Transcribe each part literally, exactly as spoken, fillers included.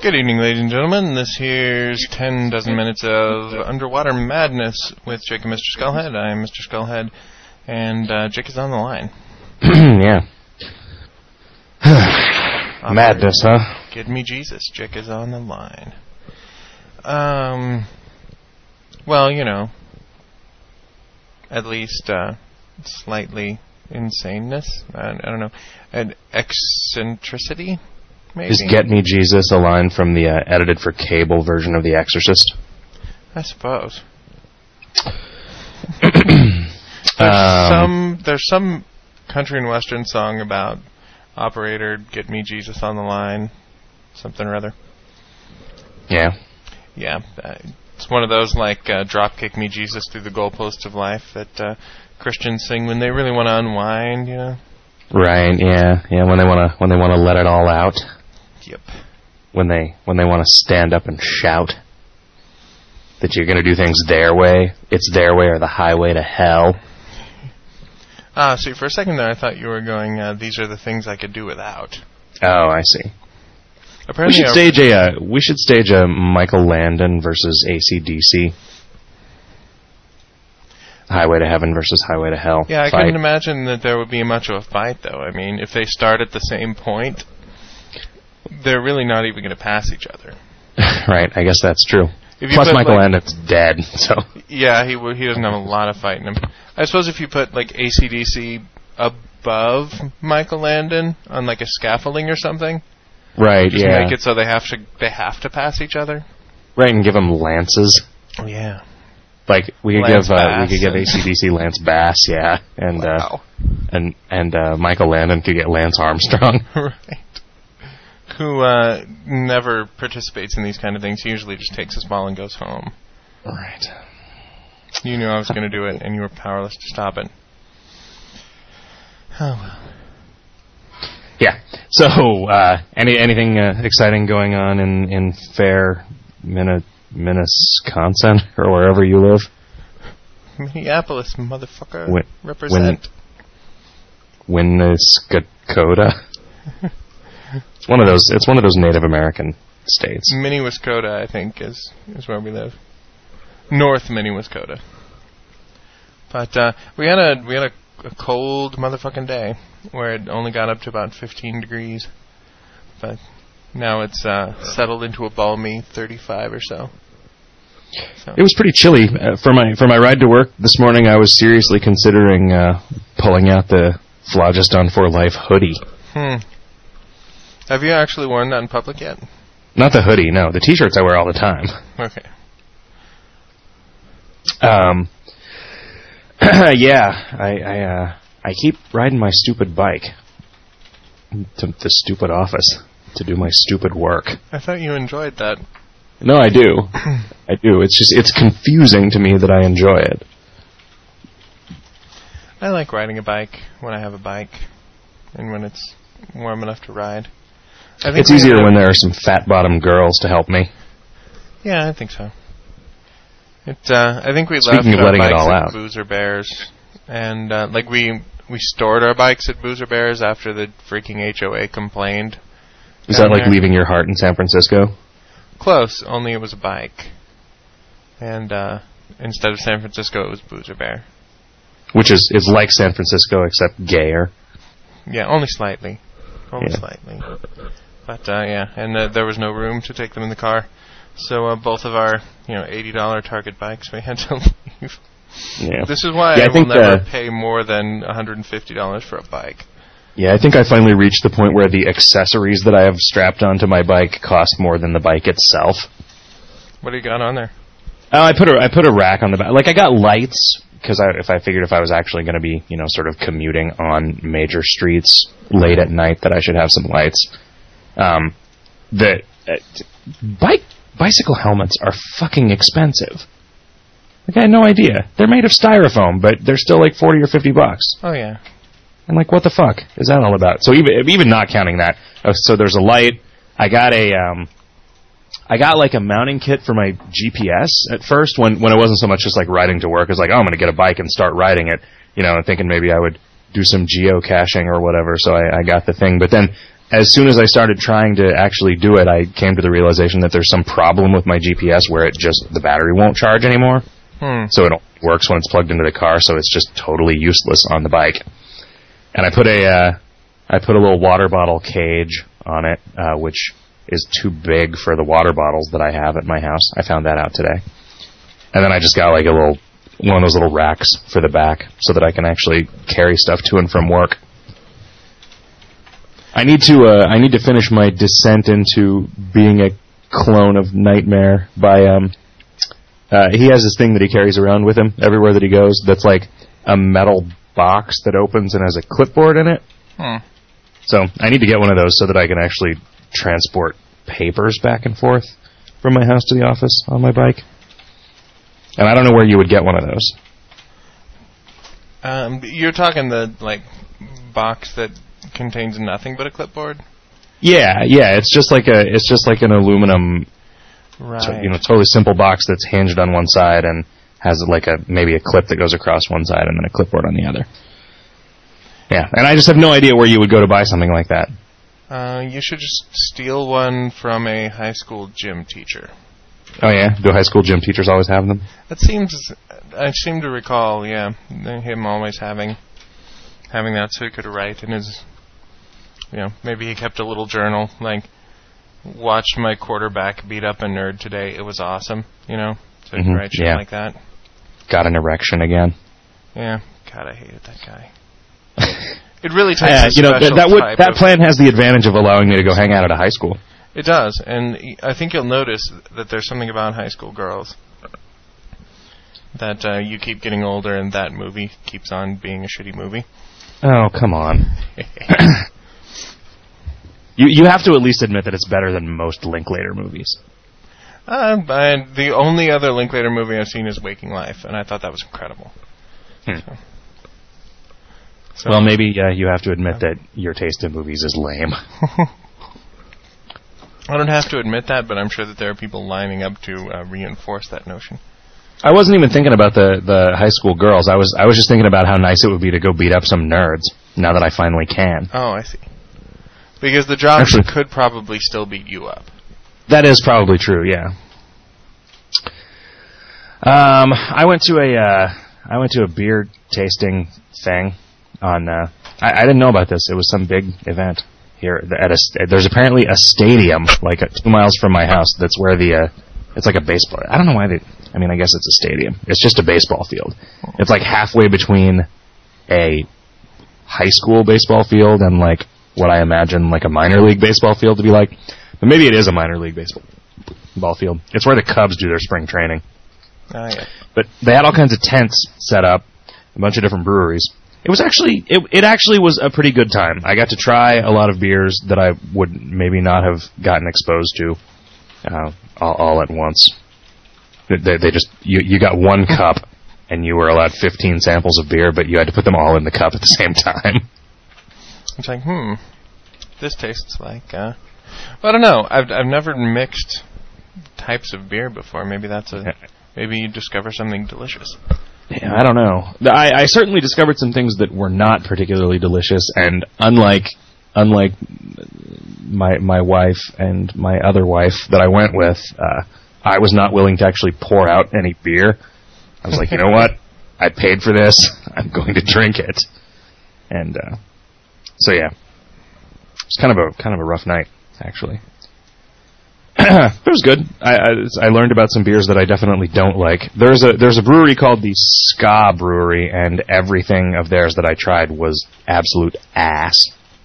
Good evening, ladies and gentlemen. This here's ten dozen minutes of Underwater Madness with Jake and Mister Skullhead. I'm Mister Skullhead, and uh, Jake is on the line. Yeah. Madness, huh? Give me Jesus. Jake is on the line. Um, well, you know, at least uh, slightly insaneness. I, I don't know. An eccentricity? Maybe. Is Get Me Jesus a line from the uh, edited for cable version of The Exorcist? I suppose. there's um, some there's some country and western song about operator Get Me Jesus on the line, something or other. Yeah. Yeah, uh, it's one of those like uh, drop kick me Jesus through the goalposts of life that uh, Christians sing when they really want to unwind, you know. Right. Yeah. Yeah. When they want to when they want to let it all out. Yep. When they when they want to stand up and shout that you're going to do things their way, it's their way or the highway to hell. Ah, see, for a second there, I thought you were going. Uh, These are the things I could do without. Oh, I see. Apparently, we should stage a uh, we should stage a Michael Landon versus A C D C. Highway to Heaven versus Highway to Hell. Yeah, I fight. couldn't imagine that there would be much of a fight, though. I mean, if they start at the same point, they're really not even going to pass each other. Right, I guess that's true. put, Plus, Michael like, Landon's dead, so... Yeah, he w- he doesn't have a lot of fight in him. I suppose if you put, like, A C D C above Michael Landon on, like, a scaffolding or something... Right, just yeah. make it so they have to they have to pass each other. Right, and give them lances. Oh, yeah. Like, we could Lance give uh, we Bass could give A C D C Lance Bass, yeah. And, wow. uh, and, and uh, Michael Landon could get Lance Armstrong. Right. Who uh, never participates in these kind of things. He usually just takes his ball and goes home. Right. You knew I was going to do it, and you were powerless to stop it. Oh, well. Yeah. So, uh, any anything uh, exciting going on in, in fair Minna, Minnetonka, or wherever you live? Minneapolis, motherfucker. Win, Represent. Win, Winnescota. It's one of those. It's one of those Native American states. Minnewiscota, I think, is is where we live. North Minnewiscota. But uh, we had a we had a, a cold motherfucking day where it only got up to about fifteen degrees, but now it's uh, settled into a balmy thirty-five or so. so. It was pretty chilly uh, for my for my ride to work this morning. I was seriously considering uh, pulling out the Phlogiston for Life hoodie. Hmm. Have you actually worn that in public yet? Not the hoodie, no. The T-shirts I wear all the time. Okay. Um. yeah, I I, uh, I keep riding my stupid bike to the stupid office to do my stupid work. I thought you enjoyed that. No, I do. I do. It's just it's confusing to me that I enjoy it. I like riding a bike when I have a bike and when it's warm enough to ride. I think it's easier when there are some fat-bottomed girls to help me. Yeah, I think so. It, uh, I think we Speaking left of our letting bikes it all at out. Boozer Bears, and uh, like we we stored our bikes at Boozer Bears after the freaking H O A complained. Is that like there. leaving your heart in San Francisco? Close, only it was a bike, and uh, instead of San Francisco, it was Boozer Bear. Which is is like San Francisco except gayer. Yeah, only slightly, only Yeah. slightly. But uh, yeah, and uh, there was no room to take them in the car. So uh, both of our, you know, eighty dollar Target bikes, we had to leave. Yeah. This is why yeah, I, I will think never the, pay more than one hundred fifty dollars for a bike. Yeah, I think I finally reached the point where the accessories that I have strapped onto my bike cost more than the bike itself. What do you got on there? Oh, I put a I put a rack on the back. Like I got lights because I if I figured if I was actually going to be, you know, sort of commuting on major streets late at night that I should have some lights. Um, the uh, bike. Bicycle helmets are fucking expensive. Like, I had no idea. They're made of styrofoam, but they're still like forty or fifty bucks. Oh, yeah. I'm like, what the fuck is that all about? So even even not counting that, uh, so there's a light. I got a, um, I got like a mounting kit for my G P S at first when, when it wasn't so much just like riding to work. It was like, oh, I'm going to get a bike and start riding it, you know, and thinking maybe I would do some geocaching or whatever. So I, I got the thing. But then as soon as I started trying to actually do it, I came to the realization that there's some problem with my G P S where it just, the battery won't charge anymore. Hmm. So it only works when it's plugged into the car, so it's just totally useless on the bike. And I put a, uh, I put a little water bottle cage on it, uh, which is too big for the water bottles that I have at my house. I found that out today. And then I just got like a little, one of those little racks for the back so that I can actually carry stuff to and from work. I need to, uh, I need to finish my descent into being a clone of Nightmare by, um, Uh, he has this thing that he carries around with him everywhere that he goes that's like a metal box that opens and has a clipboard in it. Hmm. So I need to get one of those so that I can actually transport papers back and forth from my house to the office on my bike. And I don't know where you would get one of those. Um, you're talking the, like, box that contains nothing but a clipboard? Yeah, yeah, it's just like a, it's just like an aluminum... Right. So, you know, totally simple box that's hinged on one side and has like a maybe a clip that goes across one side and then a clipboard on the other. Yeah, and I just have no idea where you would go to buy something like that. Uh, you should just steal one from a high school gym teacher. Oh yeah? Do high school gym teachers always have them? That seems... I seem to recall, yeah, him always having having that so he could write in his... You know, maybe he kept a little journal, like... Watched my quarterback beat up a nerd today. It was awesome, you know? So you mm-hmm. can write shit yeah. like that. Got an erection again. Yeah. God, I hated that guy. It really takes yeah, a you know, special that, that, would, type that of, plan has the advantage of allowing me to go hang out at a high school. It does, and I think you'll notice that there's something about high school girls that uh, you keep getting older and that movie keeps on being a shitty movie. Oh, come on. You you have to at least admit that it's better than most Linklater movies. Uh, and the only other Linklater movie I've seen is Waking Life, and I thought that was incredible. Hmm. So. So. Well, maybe uh, you have to admit that your taste in movies is lame. I don't have to admit that, but I'm sure that there are people lining up to uh, reinforce that notion. I wasn't even thinking about the, the high school girls. I was I was just thinking about how nice it would be to go beat up some nerds, now that I finally can. Oh, I see. Because the jobs Actually, could probably still beat you up. That is probably true, yeah. Um, I went to a uh, I went to a beer tasting thing on. Uh, I, I didn't know about this. It was some big event here at a. There's apparently a stadium like uh, two miles from my house. That's where the. Uh, it's like a baseball. I don't know why they. I mean, I guess it's a stadium. It's just a baseball field. It's like halfway between a high school baseball field and like what I imagine like a minor league baseball field to be like. But maybe it is a minor league baseball ball field. It's where the Cubs do their spring training. Oh, yeah. But they had all kinds of tents set up, a bunch of different breweries. It was actually, it, it actually was a pretty good time. I got to try a lot of beers that I would maybe not have gotten exposed to uh, all, all at once. They, they just, you, you got one cup, and you were allowed fifteen samples of beer, but you had to put them all in the cup at the same time. It's like, hmm, this tastes like, uh, well, I don't know. I've I've never mixed types of beer before. Maybe that's a, maybe you discover something delicious. Yeah, I don't know. I, I certainly discovered some things that were not particularly delicious, and unlike unlike my my wife and my other wife that I went with, uh, I was not willing to actually pour out any beer. I was like, you know what? I paid for this. I'm going to drink it. And uh, so yeah, it's kind of a kind of a rough night, actually. It was good. I, I I learned about some beers that I definitely don't like. There's a there's a brewery called the Ska Brewery, and everything of theirs that I tried was absolute ass.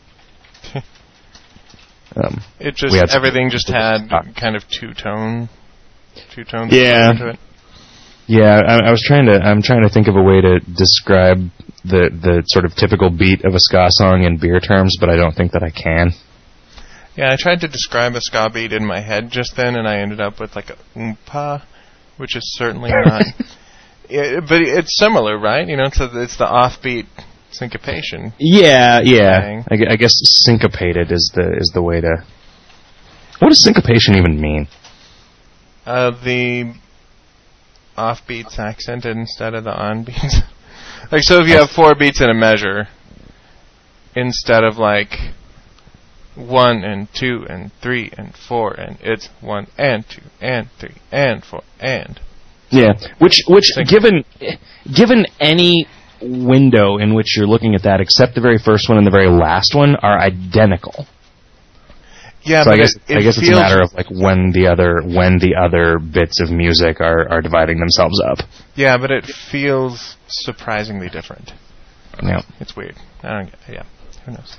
um, it just everything just had kind of two tone, two tone. Yeah, to it. yeah. I, I was trying to I'm trying to think of a way to describe the the sort of typical beat of a ska song in beer terms, but I don't think that I can. Yeah, I tried to describe a ska beat in my head just then, and I ended up with like a oompa, which is certainly not. it, but it's similar, right? You know, it's, a, it's the offbeat syncopation. Yeah, yeah. I, I guess syncopated is the is the way to. What does syncopation even mean? Uh, the offbeats accented instead of the onbeats. Like, so if you have four beats in a measure, instead of like one and two and three and four, and it's one and two and three and four and. Yeah, which which Think given given any window in which you're looking at that, except the very first one and the very last one, are identical. Yeah, so but I guess it, it I guess feels, it's a matter of like when the other when the other bits of music are, are dividing themselves up. Yeah, but it feels surprisingly different. Yeah, it's weird. I don't. Yeah, who knows?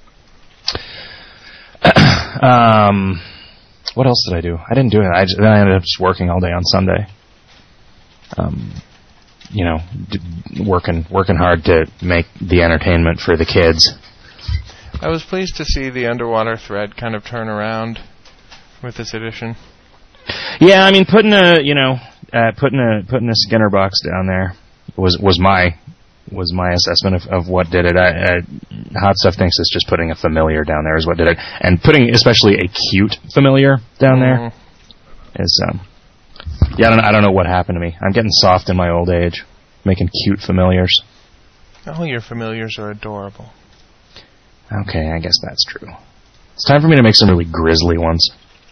um, what else did I do? I didn't do it. I just, then I ended up just working all day on Sunday. Um, you know, d- working working hard to make the entertainment for the kids. I was pleased to see the underwater thread kind of turn around with this edition. Yeah, I mean, putting a you know uh, putting a putting a Skinner box down there was was my was my assessment of, of what did it. I, uh, Hot Stuff thinks it's just putting a familiar down there is what did it, and putting especially a cute familiar down Mm. there is um yeah I don't I don't know what happened to me. I'm getting soft in my old age, making cute familiars. All your familiars are adorable. Okay, I guess that's true. It's time for me to make some really grisly ones.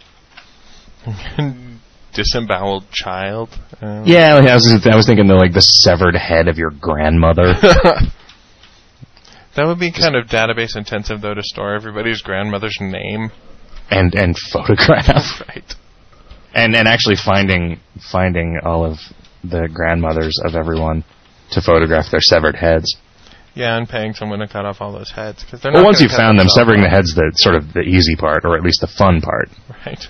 Disemboweled child. Um. Yeah, I was I was thinking the like the severed head of your grandmother. That would be kind of database intensive, though, to store everybody's grandmother's name and and photograph. Right. And and actually finding finding all of the grandmothers of everyone to photograph their severed heads. Yeah, and paying someone to cut off all those heads. Cause they're well, not once gonna you've cut found them, themselves severing off. the head's the sort of the easy part, or at least the fun part. Right.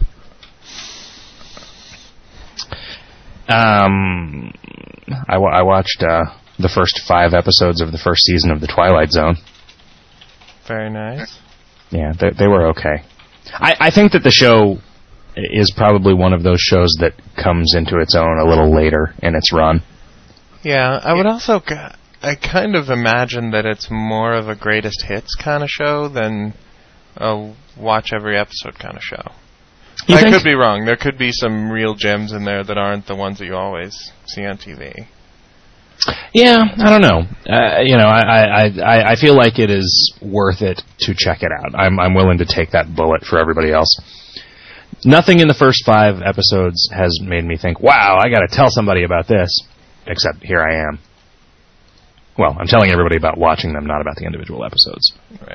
Um, I, w- I watched uh, the first five episodes of the first season of The Twilight Zone. Very nice. Yeah, they, they were okay. I, I think that the show is probably one of those shows that comes into its own a little later in its run. Yeah, I would also... I kind of imagine that it's more of a greatest hits kind of show than a watch every episode kind of show. You I think? could be wrong. There could be some real gems in there that aren't the ones that you always see on T V. Yeah, I don't know. Uh, you know, I, I, I feel like it is worth it to check it out. I'm, I'm willing to take that bullet for everybody else. Nothing in the first five episodes has made me think, wow, I got to tell somebody about this. Except here I am. Well, I'm telling everybody about watching them, not about the individual episodes.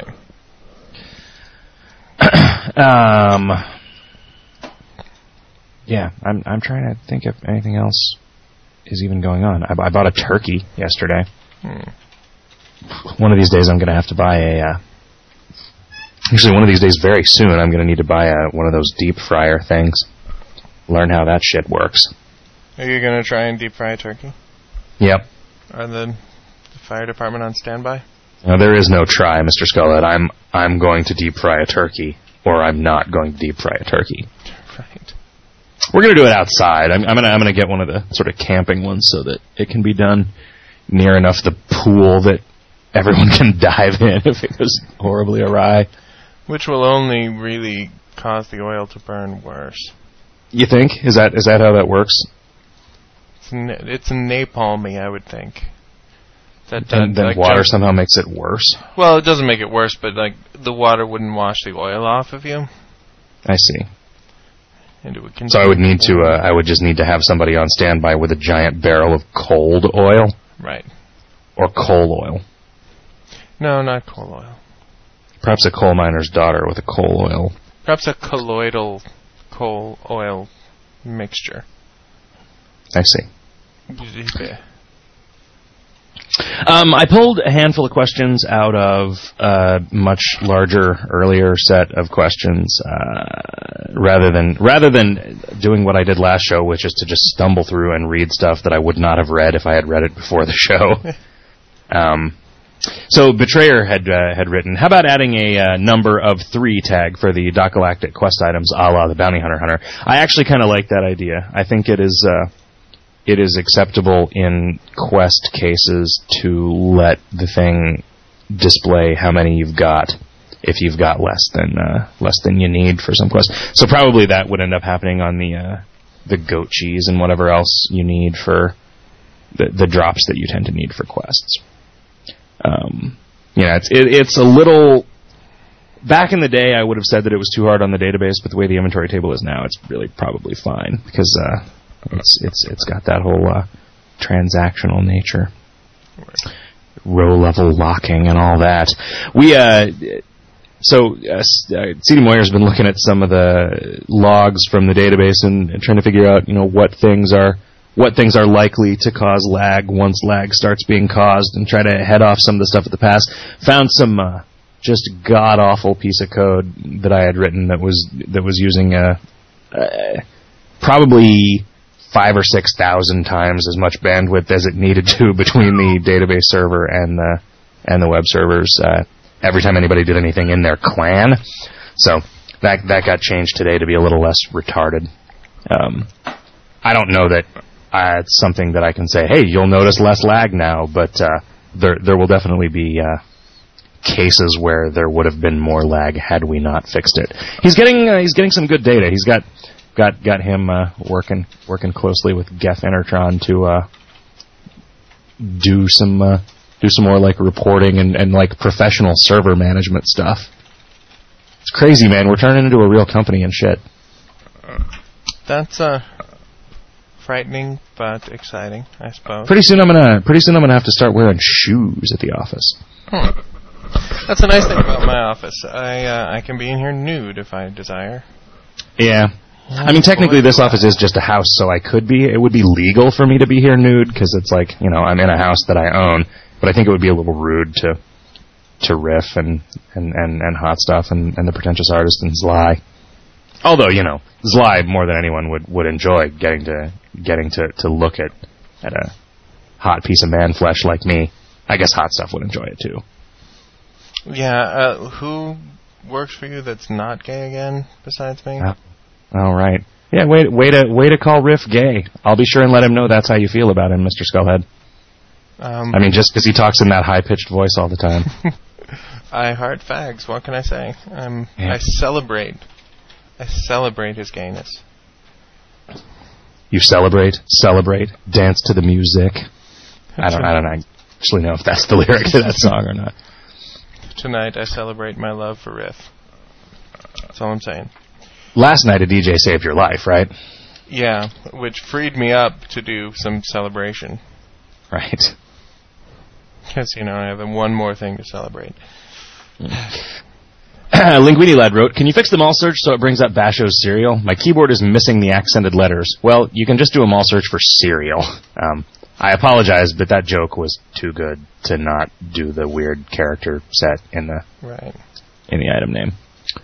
Right. um. Yeah, I'm I'm trying to think if anything else is even going on. I, I bought a turkey yesterday. Hmm. One of these days, I'm going to have to buy a. Uh, actually, one of these days, very soon, I'm going to need to buy a, one of those deep fryer things. Learn how that shit works. Are you going to try and deep fry a turkey? Yep. Are the, the fire department on standby? No, there is no try, Mister Scullett. I'm I'm going to deep fry a turkey, or I'm not going to deep fry a turkey. Right. We're going to do it outside. I'm, I'm going to I'm going to get one of the sort of camping ones so that it can be done near enough the pool that everyone can dive in if it goes horribly awry. Which will only really cause the oil to burn worse. You think? Is that is that how that works? It's, na- it's napalmy, I would think. That, And then like, water just- somehow makes it worse? Well, it doesn't make it worse, but like the water wouldn't wash the oil off of you. I see. And it would So I would need to, uh, I would just need to have somebody on standby with a giant barrel of cold oil? Right. Or coal oil? No, not coal oil. Perhaps a coal miner's daughter with a coal oil. Perhaps a colloidal coal oil mixture. I see. Yeah. Um, I pulled a handful of questions out of a much larger, earlier set of questions, uh, rather than rather than doing what I did last show, which is to just stumble through and read stuff that I would not have read if I had read it before the show. um, so Betrayer had uh, had written, how about adding a uh, number of three tag for the Doc Galactic quest items, a la the Bounty Hunter Hunter? I actually kind of like that idea. I think it is. Uh, It is acceptable in quest cases to let the thing display how many you've got if you've got less than uh, less than you need for some quest. So probably that would end up happening on the uh, the goat cheese and whatever else you need for the the drops that you tend to need for quests. Um, you know, it's it, it's a little back in the day, I would have said that it was too hard on the database, but the way the inventory table is now, it's really probably fine because uh, it's it's it's got that whole uh, transactional nature, row level locking, and all that. We uh, so uh, C D Moyer's been looking at some of the logs from the database and, and trying to figure out, you know, what things are. what things are likely to cause lag once lag starts being caused, and try to head off some of the stuff at the past. Found some uh, just god-awful piece of code that I had written that was that was using uh, uh, probably five or six thousand times as much bandwidth as it needed to between the database server and the and the web servers uh, every time anybody did anything in their clan. So that that got changed today to be a little less retarded. Um, I don't know that. Uh, it's something that I can say, hey, you'll notice less lag now, but uh, there there will definitely be uh, cases where there would have been more lag had we not fixed it. He's getting uh, he's getting some good data. He's got got got him uh, working working closely with Geth Intertron to uh, do some uh, do some more like reporting and, and like professional server management stuff. It's crazy, man. We're turning into a real company and shit. That's uh. frightening, but exciting, I suppose. Pretty soon I'm gonna. Pretty soon I'm gonna have to start wearing shoes at the office. Hmm. That's a nice thing about my office. I uh, I can be in here nude if I desire. Yeah, I mean technically this office is just a house, so I could be. It would be legal for me to be here nude because it's like, you know, I'm in a house that I own. But I think it would be a little rude to to riff and and and, and hot stuff and, and the pretentious artist and Zly. Although, you know, Zly more than anyone would, would enjoy getting to getting to, to look at at a hot piece of man flesh like me. I guess hot stuff would enjoy it too. Yeah, uh, who works for you that's not gay again besides me? Oh, all right. Yeah, way way to way to call Riff gay. I'll be sure and let him know that's how you feel about him, Mister Skullhead. Um, I mean, just because he talks in that high pitched voice all the time. I heart fags. What can I say? Um, yeah. I celebrate. I celebrate his gayness. You celebrate, celebrate, dance to the music. I don't, I don't actually know if that's the lyric to that song or not. Tonight I celebrate my love for Riff. That's all I'm saying. Last night a D J saved your life, right? Yeah, which freed me up to do some celebration. Right. Because, you know, I have one more thing to celebrate. Linguini Lad wrote, can you fix the mall search so it brings up Basho's cereal? My keyboard is missing the accented letters. Well, you can just do a mall search for cereal. Um, I apologize, but that joke was too good to not do the weird character set in the right. in the item name.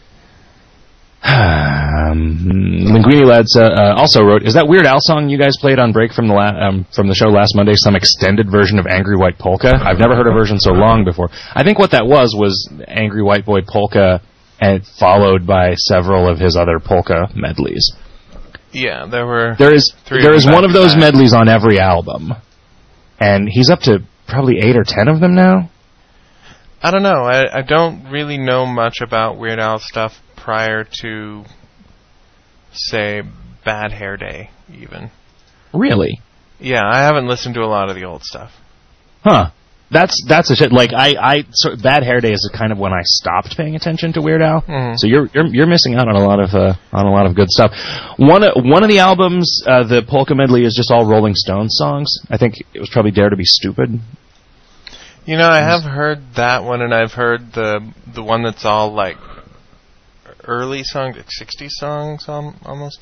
Um, Linguini Lads uh, uh, also wrote, is that Weird Al song you guys played on break from the la- um, from the show last Monday some extended version of Angry White Polka? I've never heard a version so long before. I think what that was was Angry White Boy Polka, and followed by several of his other polka medleys. Yeah, there were. There is three there of is one of those medleys on every album, and he's up to probably eight or ten of them now. I don't know. I, I don't really know much about Weird Al stuff prior to, say, Bad Hair Day, even. Really? Yeah, I haven't listened to a lot of the old stuff. Huh. That's that's a shit. Like I, I so Bad Hair Day is kind of when I stopped paying attention to Weird Al. Mm-hmm. So you're you're you're missing out on a lot of uh, on a lot of good stuff. One uh, one of the albums, uh, the polka medley, is just all Rolling Stones songs. I think it was probably Dare to Be Stupid. You know, I have heard that one, and I've heard the the one that's all like early songs, like sixties songs, um, almost.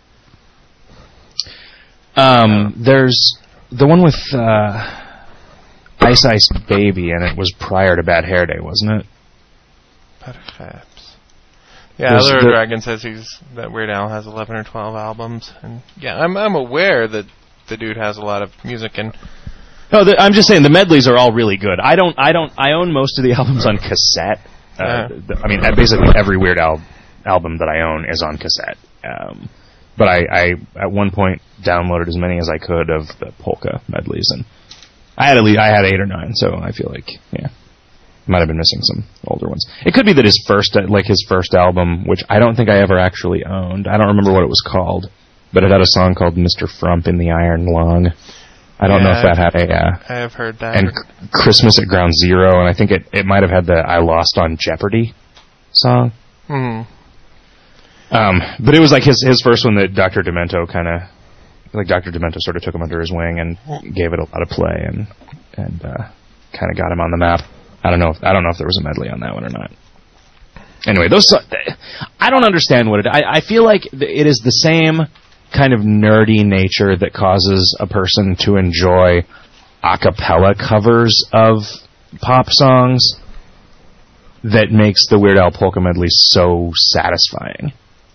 Um, there's the one with uh, Ice Ice Baby, and it was prior to Bad Hair Day, wasn't it? Perhaps. Yeah, Other Dragon says he's that Weird Al has eleven or twelve albums, and yeah, I'm I'm aware that the dude has a lot of music and. No, the, I'm just saying the medleys are all really good. I don't, I don't, I own most of the albums on cassette. Uh, yeah. the, I mean, basically every Weird Al album that I own is on cassette. Um, but I, I, at one point, downloaded as many as I could of the polka medleys, and I had at least, I had eight or nine. So I feel like, yeah, might have been missing some older ones. It could be that his first, like his first album, which I don't think I ever actually owned. I don't remember what it was called, but it had a song called Mister Frump in the Iron Lung. I don't yeah, know if that had a... Uh, I have heard that. And C- Christmas at Ground Zero, and I think it, it might have had the I Lost on Jeopardy. song. Hmm. Um, but it was like his his first one that Doctor Demento kind of, like Doctor Demento sort of took him under his wing and gave it a lot of play and and uh, kind of got him on the map. I don't know. If, I don't know if there was a medley on that one or not. Anyway, those I don't understand what it. I, I feel like it is the same kind of nerdy nature that causes a person to enjoy a cappella covers of pop songs that makes the Weird Al polka medley so satisfying.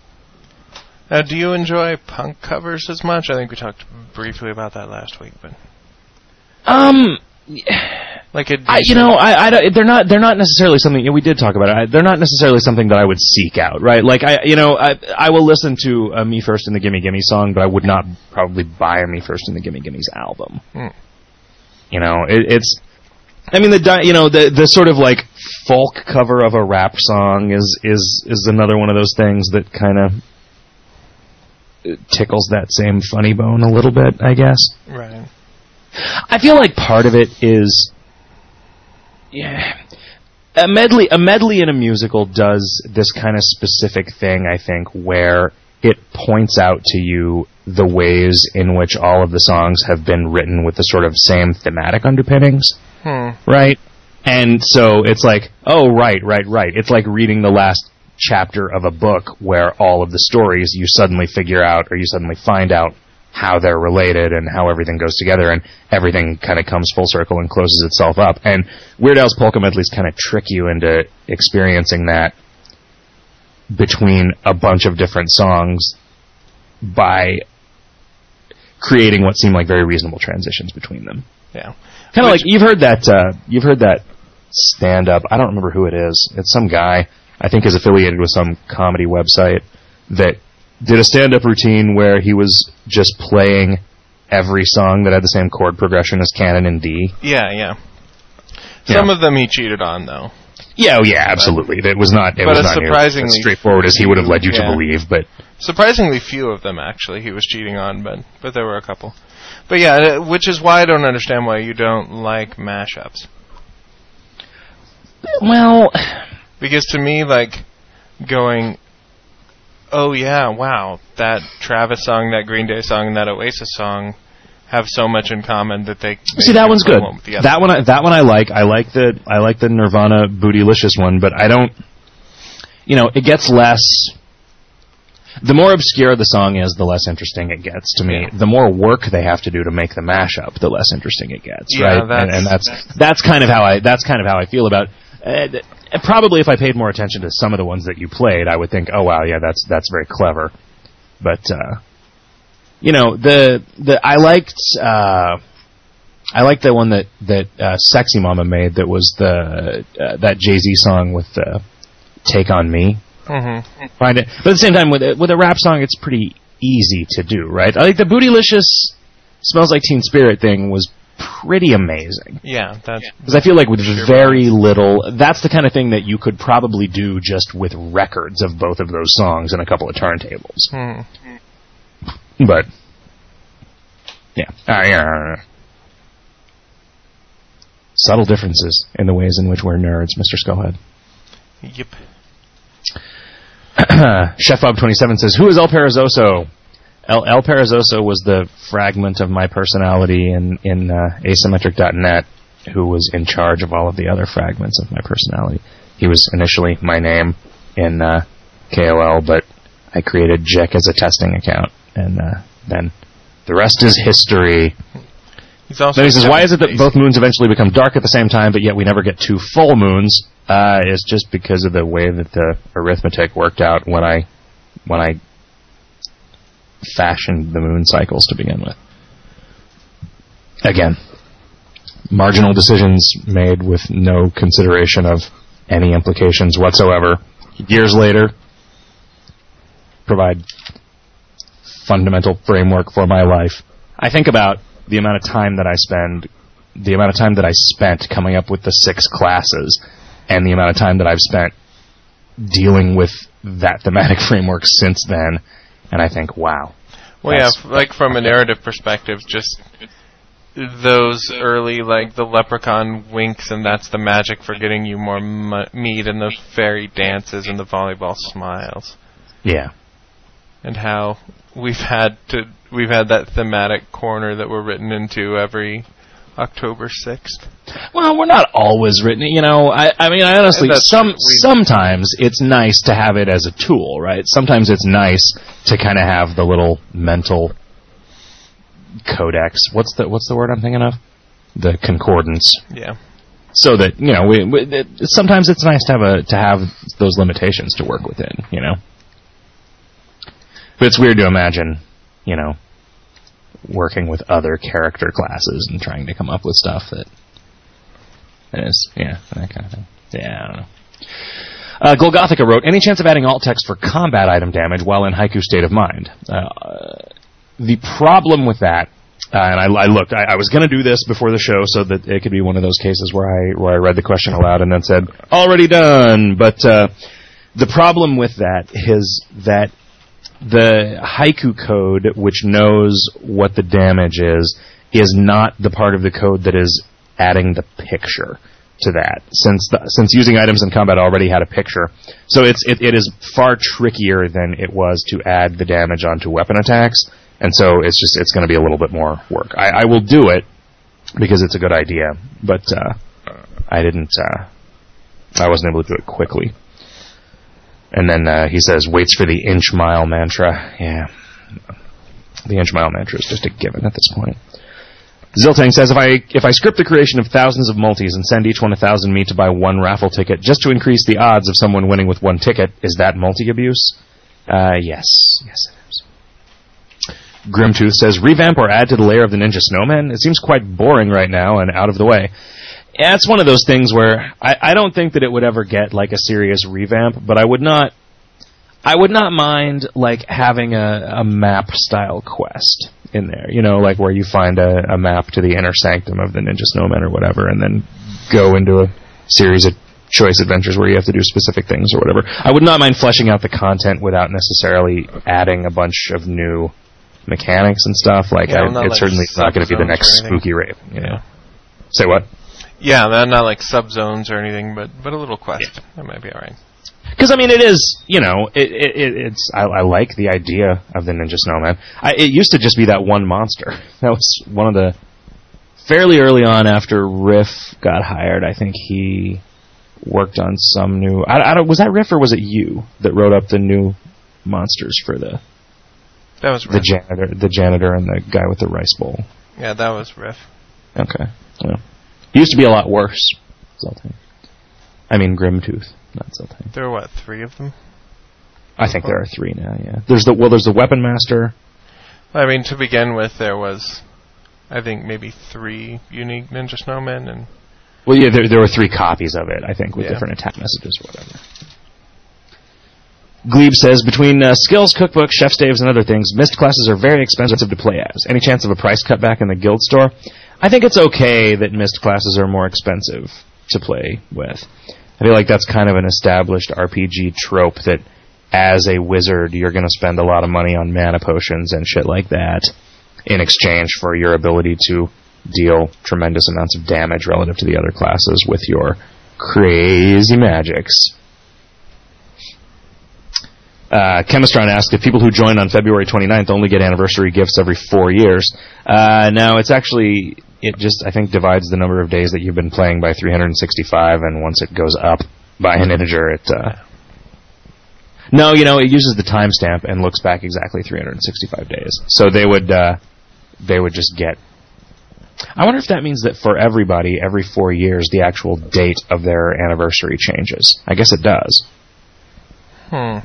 Uh, do you enjoy punk covers as much? I think we talked briefly about that last week, but um, like a I, you know, I, I don't, they're not they're not necessarily something. You know, we did talk about it. I, they're not necessarily something that I would seek out, right? Like I, you know, I I will listen to a Me First and the Gimme Gimme song, but I would not probably buy a Me First and the Gimme Gimme's album. Hmm. You know, it, it's. I mean, the di- you know the the sort of like folk cover of a rap song is is is another one of those things that kind of tickles that same funny bone a little bit, I guess. Right. I feel like part of it is, yeah, a medley. A medley in a musical does this kind of specific thing, I think, where it points out to you the ways in which all of the songs have been written with the sort of same thematic underpinnings. Hmm. Right? And so it's like, oh, right, right, right. It's like reading the last chapter of a book where all of the stories you suddenly figure out or you suddenly find out how they're related and how everything goes together and everything kind of comes full circle and closes itself up. And Weird Al's polka medleys kind of trick you into experiencing that between a bunch of different songs by creating what seem like very reasonable transitions between them. Yeah. Kind of like you've heard that uh, you've heard that stand up. I don't remember who it is. It's some guy I think is affiliated with some comedy website that did a stand up routine where he was just playing every song that had the same chord progression as Canon in D. Yeah, yeah. Some yeah. of them he cheated on, though. Yeah, oh yeah, absolutely. It was not. It but was not surprisingly as straightforward as he would have led you yeah. to believe. But surprisingly few of them actually he was cheating on, but but there were a couple. But yeah, which is why I don't understand why you don't like mashups. Well, because to me, like going, oh yeah, wow, that Travis song, that Green Day song, and that Oasis song have so much in common that they see that one's good. One that one, I, that one I like. I like the I like the Nirvana Bootylicious one, but I don't. You know, it gets less. The more obscure the song is, the less interesting it gets to me. Yeah. The more work they have to do to make the mashup, the less interesting it gets, yeah, right? That's, and, and that's that's kind of how I that's kind of how I feel about. Uh, probably, if I paid more attention to some of the ones that you played, I would think, oh wow, yeah, that's that's very clever. But uh, you know, the the I liked uh, I liked the one that that uh, Sexy Mama made. That was the uh, that Jay-Z song with uh, "Take on Me." Mm-hmm. Find it, but at the same time, with a, with a rap song, it's pretty easy to do, right? I think the Bootylicious "Smells Like Teen Spirit" thing was pretty amazing. Yeah, that's because I feel like with very little, that's the kind of thing that you could probably do just with records of both of those songs and a couple of turntables. Mm-hmm. But yeah, uh, yeah, subtle differences in the ways in which we're nerds, Mister Skullhead. Yep. Chef Bob twenty-seven says, who is El Perezoso? El, El Perezoso was the fragment of my personality in, in uh, asymmetric dot net who was in charge of all of the other fragments of my personality. He was initially my name in uh, K O L, but I created J I C as a testing account, and uh, then the rest is history. He's also then he says, why is it that both moons eventually become dark at the same time, but yet we never get two full moons? Uh, it's just because of the way that the arithmetic worked out when I when I fashioned the moon cycles to begin with. Again, marginal decisions made with no consideration of any implications whatsoever. Years later, provide fundamental framework for my life. I think about the amount of time that I spend, the amount of time that I spent coming up with the six classes, and the amount of time that I've spent dealing with that thematic framework since then, and I think, wow. Well, yeah, like from a narrative perspective, just those early, like, the leprechaun winks, and that's the magic for getting you more mu- meat, and the fairy dances and the volleyball smiles. Yeah. And how we've had to we've had that thematic corner that we're written into every October sixth. Well, we're not always written, you know, I, I mean, I honestly, some, sometimes it's nice to have it as a tool, right? Sometimes it's nice to kind of have the little mental codex. What's the what's the word I'm thinking of? The concordance. Yeah. So that, you know, we, we, it, sometimes it's nice to have a to have those limitations to work within, you know. But it's weird to imagine, you know, working with other character classes and trying to come up with stuff that is, yeah, that kind of thing. Yeah, I don't know. Uh, Golgothica wrote, any chance of adding alt text for combat item damage while in Haiku State of Mind? Uh, the problem with that, uh, and I, I looked, I, I was going to do this before the show so that it could be one of those cases where I where I read the question aloud and then said, already done. But uh, the problem with that is that the Haiku code, which knows what the damage is, is not the part of the code that is adding the picture to that, since the, since using items in combat already had a picture. So it's it, it is far trickier than it was to add the damage onto weapon attacks, and so it's just it's going to be a little bit more work. I, I will do it because it's a good idea, but uh, I didn't. Uh, I wasn't able to do it quickly. And then uh, he says, waits for the inch mile mantra. Yeah, the inch mile mantra is just a given at this point. Ziltang says, if I if I script the creation of thousands of multis and send each one a thousand meat to buy one raffle ticket just to increase the odds of someone winning with one ticket, is that multi-abuse? Uh, yes. Yes, it is. Grimtooth says, revamp or add to the layer of the Ninja Snowman? It seems quite boring right now and out of the way. Yeah, it's one of those things where I, I don't think that it would ever get like a serious revamp, but I would not I would not mind like having a, a map style quest in there, you know, like where you find a, a map to the inner sanctum of the Ninja Snowman or whatever, and then go into a series of choice adventures where you have to do specific things or whatever. I would not mind fleshing out the content without necessarily adding a bunch of new mechanics and stuff. Like, yeah, I, not it's like certainly not going to be the next spooky rave. You know? Say what? Yeah, not, not like subzones or anything, but but a little quest. Yeah. That might be all right. Because I mean, it is, you know, it, it, it's. I, I like the idea of the Ninja Snowman. I, it used to just be that one monster. That was one of the fairly early on after Riff got hired. I think he worked on some new. I, I don't. Was that Riff or was it you that wrote up the new monsters for the? That was the Riff. janitor, the janitor, and the guy with the rice bowl. Yeah, that was Riff. Okay. Yeah. It used to be a lot worse. Zoltan. I mean, Grimtooth, not Zoltan. There are what, three of them? I think there are three now. Yeah. There's the well. There's the Weapon Master. I mean, to begin with, there was, I think, maybe three unique Ninja Snowmen, and well, yeah, there there were three copies of it. I think with yeah. different attack messages, or whatever. Glebe says, between uh, skills, cookbooks, chef staves, and other things, mist classes are very expensive to play as. Any chance of a price cutback in the guild store? I think it's okay that mist classes are more expensive to play with. I feel like that's kind of an established R P G trope that as a wizard, you're going to spend a lot of money on mana potions and shit like that in exchange for your ability to deal tremendous amounts of damage relative to the other classes with your crazy magics. Uh, Chemistron asked if people who join on February twenty-ninth only get anniversary gifts every four years. Uh, no, it's actually, it just, I think, divides the number of days that you've been playing by three hundred sixty-five, and once it goes up by an integer, it, uh... No, you know, it uses the timestamp and looks back exactly three hundred sixty-five days. So they would, uh, they would just get... I wonder if that means that for everybody, every four years, the actual date of their anniversary changes. I guess it does. Hmm.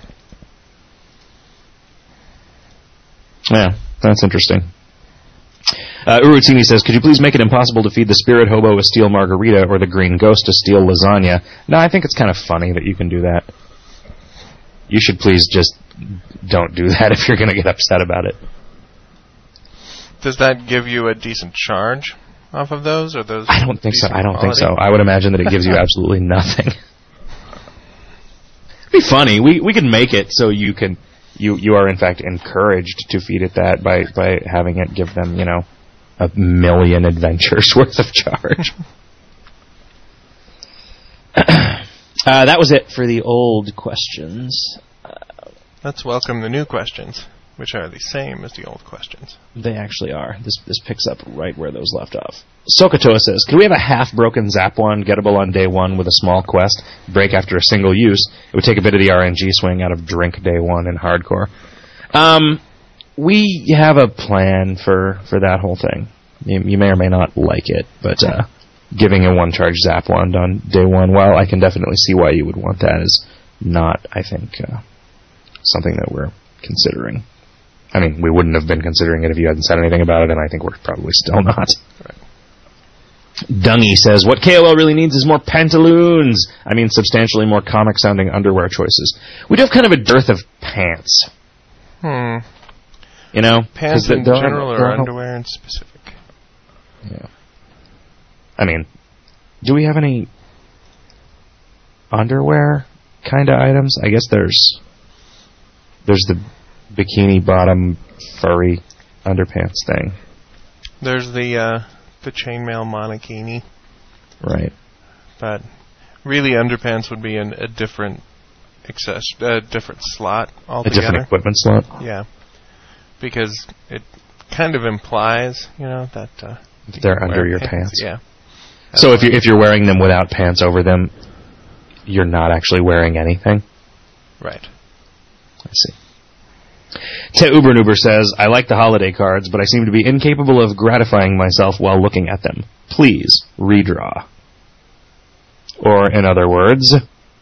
Yeah, that's interesting. Uh, Urutsini says, could you please make it impossible to feed the spirit hobo a steel margarita or the green ghost a steel lasagna? No, I think it's kind of funny that you can do that. You should please just don't do that if you're going to get upset about it. Does that give you a decent charge off of those, or those? I don't think so. I don't quality? think so. I would imagine that it gives you absolutely nothing. It'd be funny. We we can make it so you can you you are in fact encouraged to feed it that by by having it give them, you know, a million adventures worth of charge. uh, that was it for the old questions. Let's welcome the new questions, which are the same as the old questions. They actually are. This this picks up right where those left off. Sokotoa says, could we have a half-broken Zap one, gettable on day one with a small quest, break after a single use? It would take a bit of the R N G swing out of drink day one in hardcore. Um, we have a plan for, for that whole thing. You, you may or may not like it, but uh, giving a one-charge Zap wand on day one, well, I can definitely see why you would want that, is not, I think, uh, something that we're considering. I mean, we wouldn't have been considering it if you hadn't said anything about it, and I think we're probably still not. Right. Dungy says, what K O L really needs is more pantaloons. I mean, substantially more comic-sounding underwear choices. We do have kind of a dearth of pants. Hmm. You know? Pants in general or underwear in specific? Yeah. I mean, do we have any underwear kind of items? I guess there's... There's the bikini bottom furry underpants thing. There's the uh, the chainmail monokini. Right. But really, underpants would be in a different access, a different slot altogether. A different equipment slot. Yeah, because it kind of implies, you know, that uh, they're under your pants. pants. Yeah. That's so if you if you're wearing them without pants over them, you're not actually wearing anything. Right. I see. Te Ubernuber says, I like the holiday cards, but I seem to be incapable of gratifying myself while looking at them. Please, redraw. Or, in other words...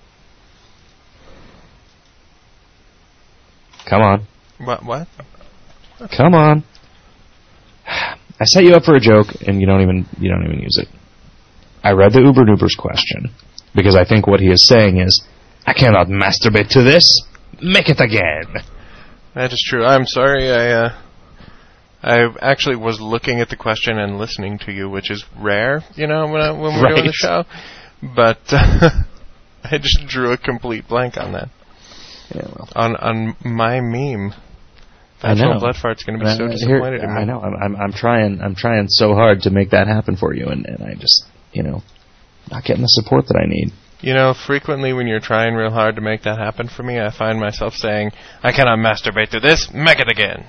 Come on. What? What? Come on. I set you up for a joke, and you don't even you don't even use it. I read the Ubernuber's question, because I think what he is saying is, I cannot masturbate to this. Make it again. That is true. I'm sorry. I uh, I actually was looking at the question and listening to you, which is rare, you know, when I, when we're right. doing the show. But uh, I just drew a complete blank on that. Yeah, well. On on my meme. I know. Blood fart's going to be so I, disappointed here, in me. I know. I'm, I'm I'm trying. I'm trying so hard to make that happen for you, and, and I just, you know, not getting the support that I need. You know, frequently when you're trying real hard to make that happen for me, I find myself saying, I cannot masturbate to this, make it again.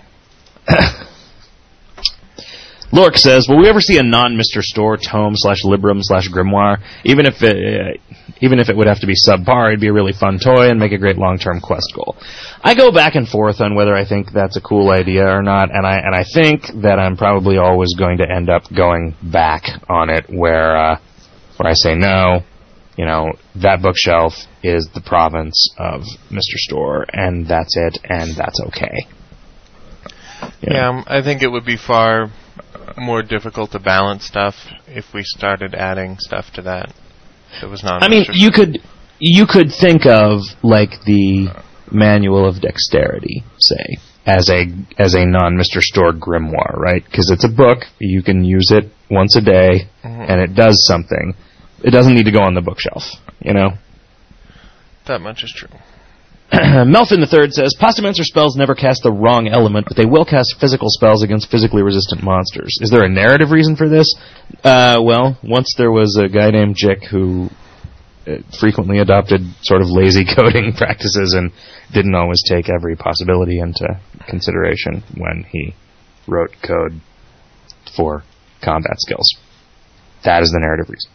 Lork says, will we ever see a non-Mister Store tome slash Librum slash Grimoire? Even if it, uh, even if it would have to be subpar, it'd be a really fun toy and make a great long-term quest goal. I go back and forth on whether I think that's a cool idea or not, and I and I think that I'm probably always going to end up going back on it, where uh, where I say no. You know, that bookshelf is the province of Mister Store, and that's it, and that's okay. You yeah, um, I think it would be far more difficult to balance stuff if we started adding stuff to that that was not. I mean, you could you could think of like the Manual of Dexterity, say, as a as a non-Mister Store grimoire, right? Because it's a book, you can use it once a day, mm-hmm. and it does something. It doesn't need to go on the bookshelf, you know? That much is true. Melfin the Third says, Postomancer spells never cast the wrong element, but they will cast physical spells against physically resistant monsters. Is there a narrative reason for this? Uh, well, once there was a guy named Jick who uh, frequently adopted sort of lazy coding practices and didn't always take every possibility into consideration when he wrote code for combat skills. That is the narrative reason.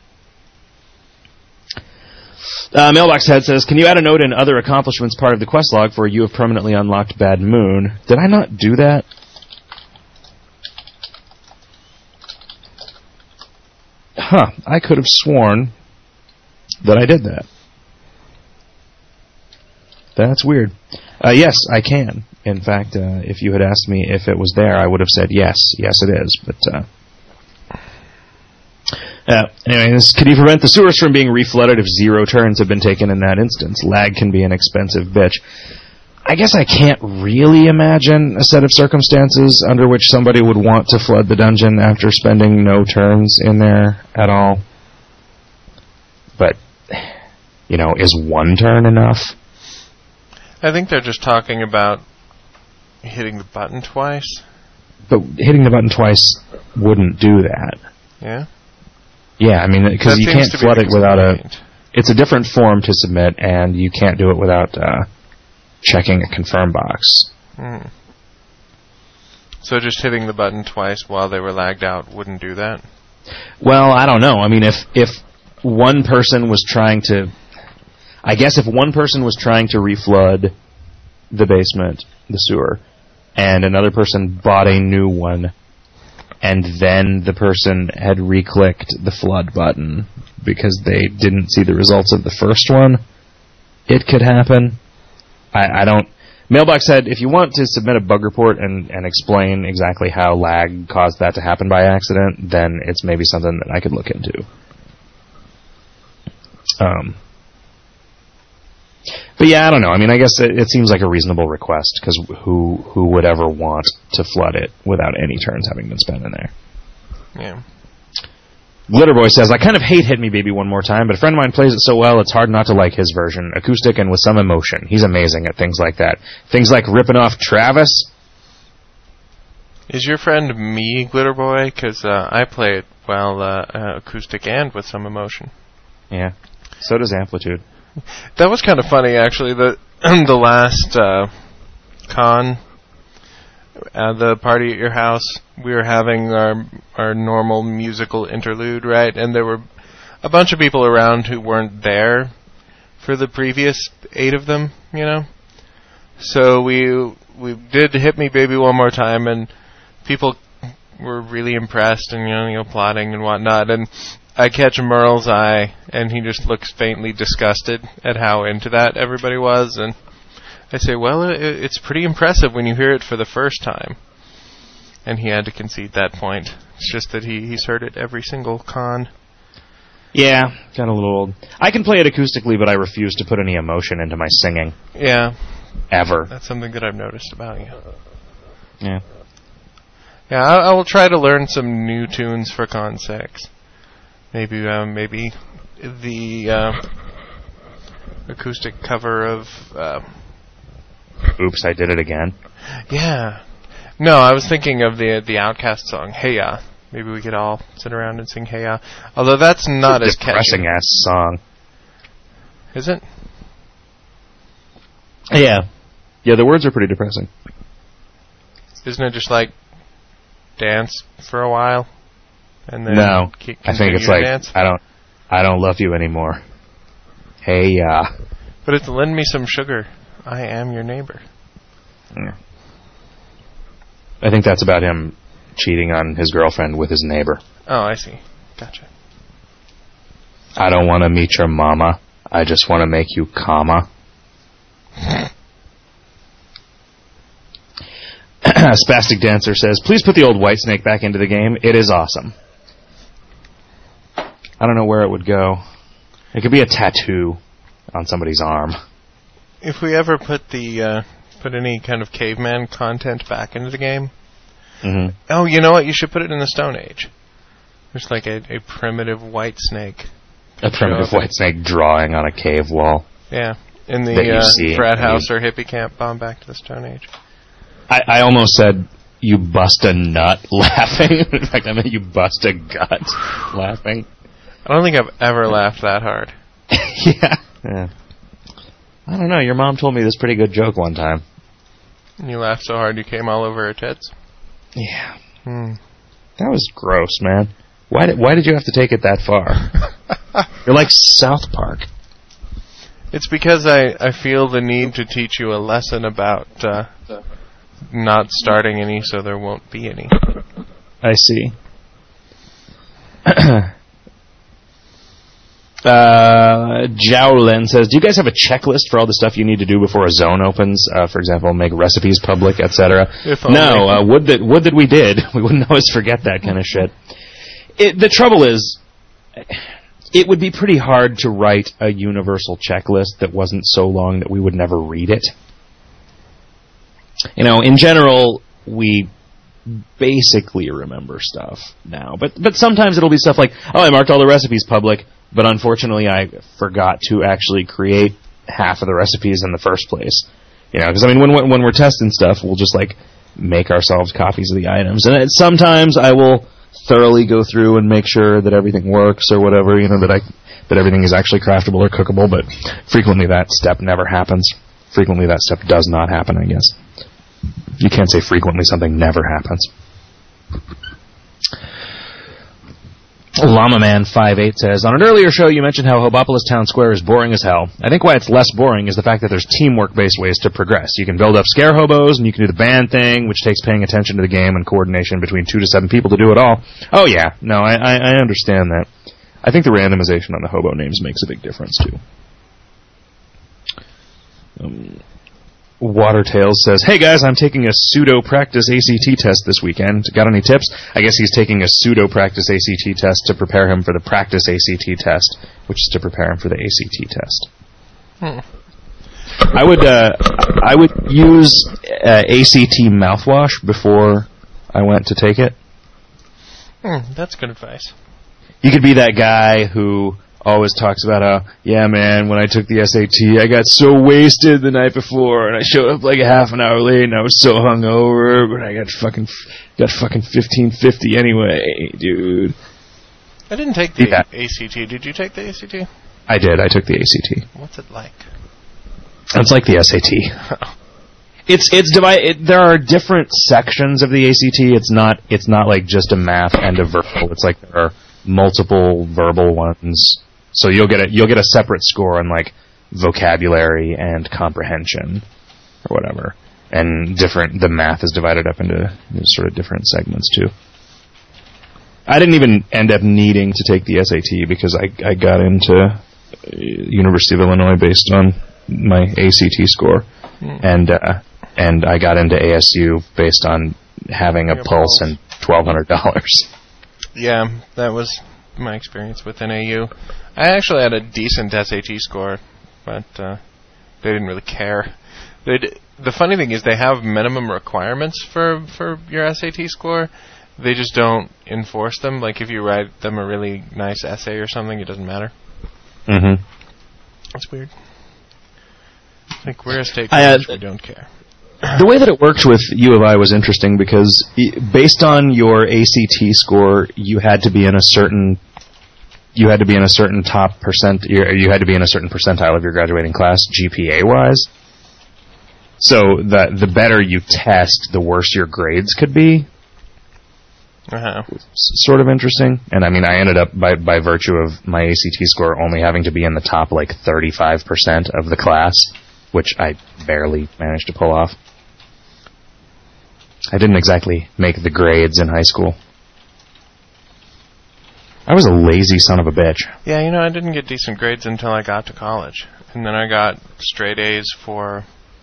Uh, Mailbox Head says, can you add a note in other accomplishments part of the quest log for you have permanently unlocked Bad Moon? Did I not do that? Huh, I could have sworn that I did that. That's weird. Uh, yes, I can. In fact, uh, if you had asked me if it was there, I would have said yes. Yes, it is. But, uh... Uh, anyways, can you prevent the sewers from being reflooded if zero turns have been taken in that instance? Lag can be an expensive bitch. I guess I can't really imagine a set of circumstances under which somebody would want to flood the dungeon after spending no turns in there at all. But, you know, is one turn enough? I think they're just talking about hitting the button twice. But hitting the button twice wouldn't do that. Yeah? Yeah, I mean, because you can't flood it without a... It's a different form to submit, and you can't do it without uh, checking a confirm box. Hmm. So just hitting the button twice while they were lagged out wouldn't do that? Well, I don't know. I mean, if if one person was trying to... I guess if one person was trying to reflood the basement, the sewer, and another person bought a new one, and then the person had re-clicked the flood button because they didn't see the results of the first one, it could happen. I, I don't... Mailbox said, if you want to submit a bug report and, and explain exactly how lag caused that to happen by accident, then it's maybe something that I could look into. Um, but yeah, I don't know. I mean, I guess it, it seems like a reasonable request, because who who would ever want to flood it without any turns having been spent in there? Yeah. Glitterboy says, I kind of hate Hit Me Baby One More Time, but a friend of mine plays it so well, it's hard not to like his version. Acoustic and with some emotion. He's amazing at things like that. Things like ripping off Travis. Is your friend me, Glitterboy? Because uh, I play it well, uh, uh, acoustic and with some emotion. Yeah. So does Amplitude. That was kind of funny, actually. The the last uh, con... At the party at your house, we were having our our normal musical interlude, right? And there were a bunch of people around who weren't there for the previous eight of them, you know? So we we did Hit Me Baby One More Time, and people were really impressed and, you know, you know applauding and whatnot. And I catch Merle's eye, and he just looks faintly disgusted at how into that everybody was, and I say, well, it, it's pretty impressive when you hear it for the first time. And he had to concede that point. It's just that he, he's heard it every single con. Yeah, got a little old. I can play it acoustically, but I refuse to put any emotion into my singing. Yeah. Ever. That's something that I've noticed about you. Yeah. Yeah, I, I will try to learn some new tunes for Con six. Maybe, uh, maybe the uh, acoustic cover of... Uh, Oops, I Did It Again. Yeah. No, I was thinking of the the Outkast song, Hey Ya. Maybe we could all sit around and sing Hey Ya. Although that's not it's a as catchy. depressing ass song. Is it? Yeah. Yeah, the words are pretty depressing. Isn't it just like dance for a while and then no, keep, I think it's like dance? I don't I don't love you anymore. Hey Ya. But it's Lend Me Some Sugar. I Am Your Neighbor. Yeah. I think that's about him cheating on his girlfriend with his neighbor. Oh, I see. Gotcha. I don't want to meet your mama. I just want to make you comma. Spastic Dancer says, please put the old Whitesnake back into the game. It is awesome. I don't know where it would go. It could be a tattoo on somebody's arm. If we ever put the uh, put any kind of caveman content back into the game, mm-hmm. oh, you know what? You should put it in the Stone Age. There's like a, a primitive white snake. A primitive white snake drawing on a cave wall. Yeah, in the uh, frat house you, or hippie camp, bomb back to the Stone Age. I, I almost said you bust a nut laughing. In fact, I meant you bust a gut laughing. I don't think I've ever laughed that hard. yeah. Yeah. I don't know. Your mom told me this pretty good joke one time. You laughed so hard you came all over her tits? Yeah. Hmm. That was gross, man. Why did Why did you have to take it that far? You're like South Park. It's because I, I feel the need to teach you a lesson about uh, not starting any so there won't be any. I see. Uh, Jowlin says, do you guys have a checklist for all the stuff you need to do before a zone opens? Uh, for example, make recipes public, et cetera. No, uh, would that would that we did. We wouldn't always forget that kind of shit. It, the trouble is, it would be pretty hard to write a universal checklist that wasn't so long that we would never read it. You know, in general, we basically remember stuff now. But but sometimes it'll be stuff like, oh, I marked all the recipes public, but unfortunately I forgot to actually create half of the recipes in the first place. You know, because I mean, when when we're testing stuff, we'll just like make ourselves copies of the items, and it, sometimes I will thoroughly go through and make sure that everything works or whatever, you know, that I that everything is actually craftable or cookable, but frequently that step never happens. Frequently that step does not happen, I guess. You can't say frequently something never happens. Llama Man fifty-eight says, on an earlier show you mentioned how Hobopolis Town Square is boring as hell. I think why it's less boring is the fact that there's teamwork-based ways to progress. You can build up scare hobos, and you can do the band thing, which takes paying attention to the game and coordination between two to seven people to do it all. Oh yeah, no, I, I, I understand that. I think the randomization on the hobo names makes a big difference, too. Um... Watertails says, hey guys, I'm taking a pseudo-practice A C T test this weekend. Got any tips? I guess he's taking a pseudo-practice A C T test to prepare him for the practice A C T test, which is to prepare him for the A C T test. Hmm. I would uh, I would use uh, A C T mouthwash before I went to take it. Hmm, that's good advice. You could be that guy who always talks about how, yeah, man, when I took the S A T, I got so wasted the night before, and I showed up like a half an hour late, and I was so hungover, but I got fucking got fucking fifteen fifty anyway, dude. I didn't take the yeah. A C T. Did you take the A C T? I did. I took the A C T. What's it like? It's like the S A T. It's it's divided. It, there are different sections of the A C T. It's not it's not like just a math and a verbal. It's like there are multiple verbal ones. So you'll get a you'll get a separate score on like vocabulary and comprehension or whatever, and different. The math is divided up into you know, sort of different segments too. I didn't even end up needing to take the S A T because I I got into University of Illinois based on my A C T score, mm. and uh, and I got into A S U based on having a pulse, pulse and twelve hundred dollars. Yeah, that was my experience with N A U. I actually had a decent S A T score, but uh, they didn't really care. They'd, the funny thing is they have minimum requirements for, for your S A T score. They just don't enforce them. Like if you write them a really nice essay or something, it doesn't matter. Mm-hmm. That's weird. Like we're a state college, we don't care. The way that it worked with U of I was interesting because based on your A C T score, you had to be in a certain you had to be in a certain top percent. You had to be in a certain percentile of your graduating class, G P A wise. So the the better you test, the worse your grades could be. Uh-huh. Sort of interesting. And I mean, I ended up by by virtue of my A C T score only having to be in the top like thirty-five percent of the class, which I barely managed to pull off. I didn't exactly make the grades in high school. I was a lazy son of a bitch. Yeah, you know, I didn't get decent grades until I got to college. And then I got straight A's for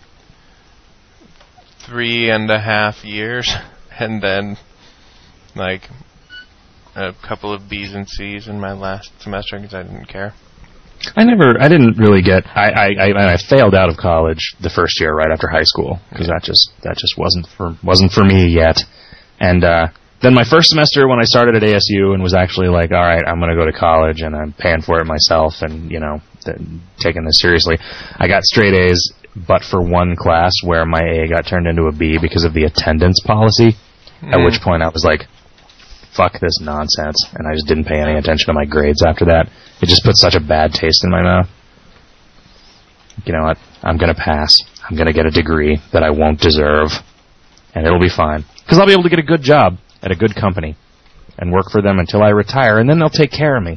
three and a half years. And then, like, a couple of B's and C's in my last semester because I didn't care. I never, I didn't really get, I, I, I, I failed out of college the first year right after high school because that just, that just wasn't for, wasn't for me yet. And, uh, then my first semester when I started at A S U and was actually like, all right, I'm going to go to college and I'm paying for it myself and, you know, th- taking this seriously. I got straight A's, but for one class where my A got turned into a B because of the attendance policy, mm. at which point I was like, fuck this nonsense, and I just didn't pay any attention to my grades after that. It just put such a bad taste in my mouth. You know what? I'm going to pass. I'm going to get a degree that I won't deserve, and it'll be fine. Because I'll be able to get a good job at a good company and work for them until I retire, and then they'll take care of me.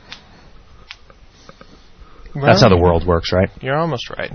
Well, that's how the world works, right? You're almost right.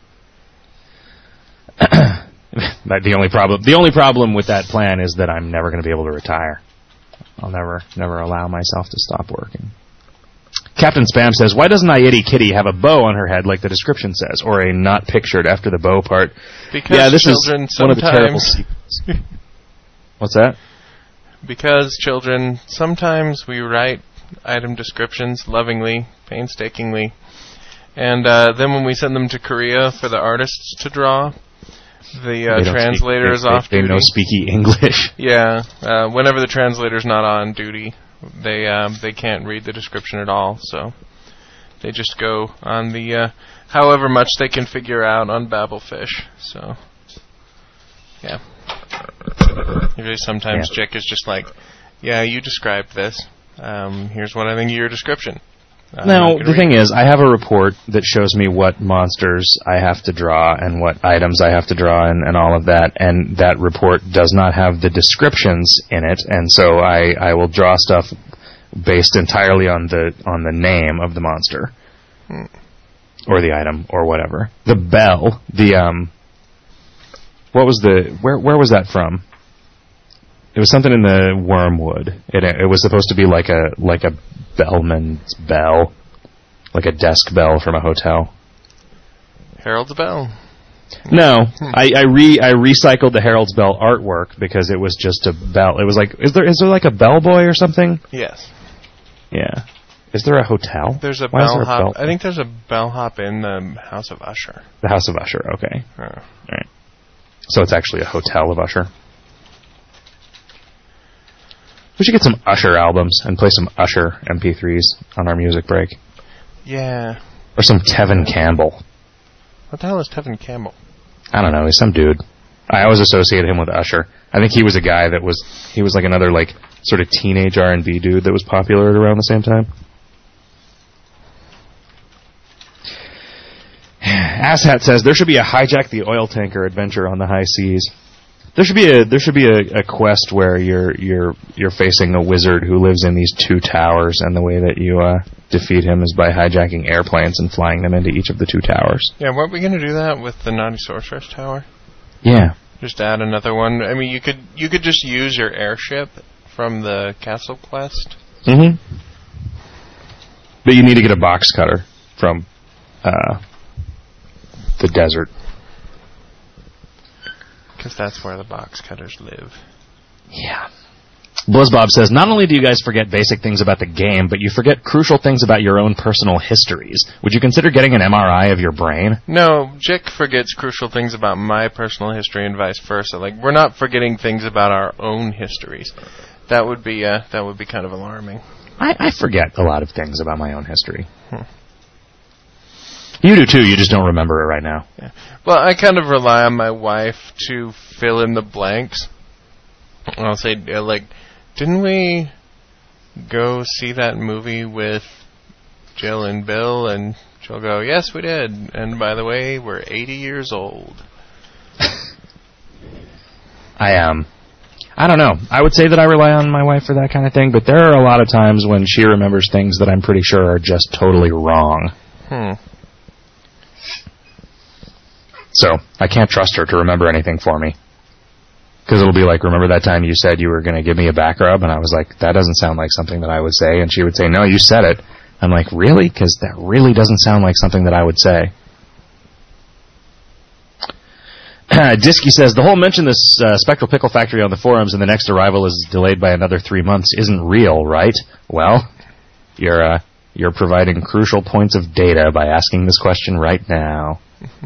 the only problem, the only problem with that plan is that I'm never going to be able to retire. I'll never, never allow myself to stop working. Captain Spam says, why doesn't Iitty Kitty have a bow on her head like the description says, or a not pictured after the bow part? Because yeah, this children is one of the terrible sometimes... What's that? Because children, sometimes we write item descriptions lovingly, painstakingly, and uh, then when we send them to Korea for the artists to draw, the uh, translator is off duty. They no speaky English. Yeah, uh, whenever the translator's not on duty, they uh, they can't read the description at all, so they just go on the uh, however much they can figure out on Babelfish. So, yeah. Usually sometimes yeah. Jick is just like, yeah, you described this. Um, here's what I think of your description. Uh, now, the thing is, I have a report that shows me what monsters I have to draw and what items I have to draw and, and all of that, and that report does not have the descriptions in it, and so I, I will draw stuff based entirely on the on the name of the monster. Hmm. Or the item, or whatever. The bell, the, um... What was the... Where where was that from? It was something in the Wormwood. It, it was supposed to be like a like a bellman's bell. Like a desk bell from a hotel. Harold's Bell. No, hmm. I, I re I recycled the Harold's Bell artwork because it was just a bell. It was like, is there is there like a bellboy or something? Yes. Yeah. Is there a hotel? There's a bellhop. I think there's a bellhop in the House of Usher. The House of Usher, okay. Oh. All right. So it's actually a hotel of Usher. We should get some Usher albums and play some Usher M P threes on our music break. Yeah. Or some Tevin Campbell. What the hell is Tevin Campbell? I don't know. He's some dude. I always associate him with Usher. I think he was a guy that was... He was like another, like, sort of teenage R and B dude that was popular at around the same time. Asshat says, there should be a hijack the oil tanker adventure on the high seas. There should be a there should be a, a quest where you're you're you're facing a wizard who lives in these two towers, and the way that you uh, defeat him is by hijacking airplanes and flying them into each of the two towers. Yeah, weren't we going to do that with the Naughty Sorceress Tower? Yeah. Just add another one. I mean, you could you could just use your airship from the Castle Quest. Mm-hmm. But you need to get a box cutter from uh, the desert. Because that's where the box cutters live. Yeah. BlizzBob says, not only do you guys forget basic things about the game, but you forget crucial things about your own personal histories. Would you consider getting an M R I of your brain? No, Jick forgets crucial things about my personal history and vice versa. Like, we're not forgetting things about our own histories. That would be uh, that would be kind of alarming. I, I forget a lot of things about my own history. Hmm. You do too, you just don't remember it right now. Yeah. Well, I kind of rely on my wife to fill in the blanks. I'll say, uh, like, didn't we go see that movie with Jill and Bill? And she'll go, yes, we did. And by the way, we're eighty years old. I, um, I don't know. I would say that I rely on my wife for that kind of thing, but there are a lot of times when she remembers things that I'm pretty sure are just totally wrong. Hmm. So, I can't trust her to remember anything for me. Because it'll be like, remember that time you said you were going to give me a back rub? And I was like, that doesn't sound like something that I would say. And she would say, no, you said it. I'm like, really? Because that really doesn't sound like something that I would say. Disky says, the whole mention this uh, Spectral Pickle Factory on the forums and the next arrival is delayed by another three months isn't real, right? Well, you're, uh, you're providing crucial points of data by asking this question right now.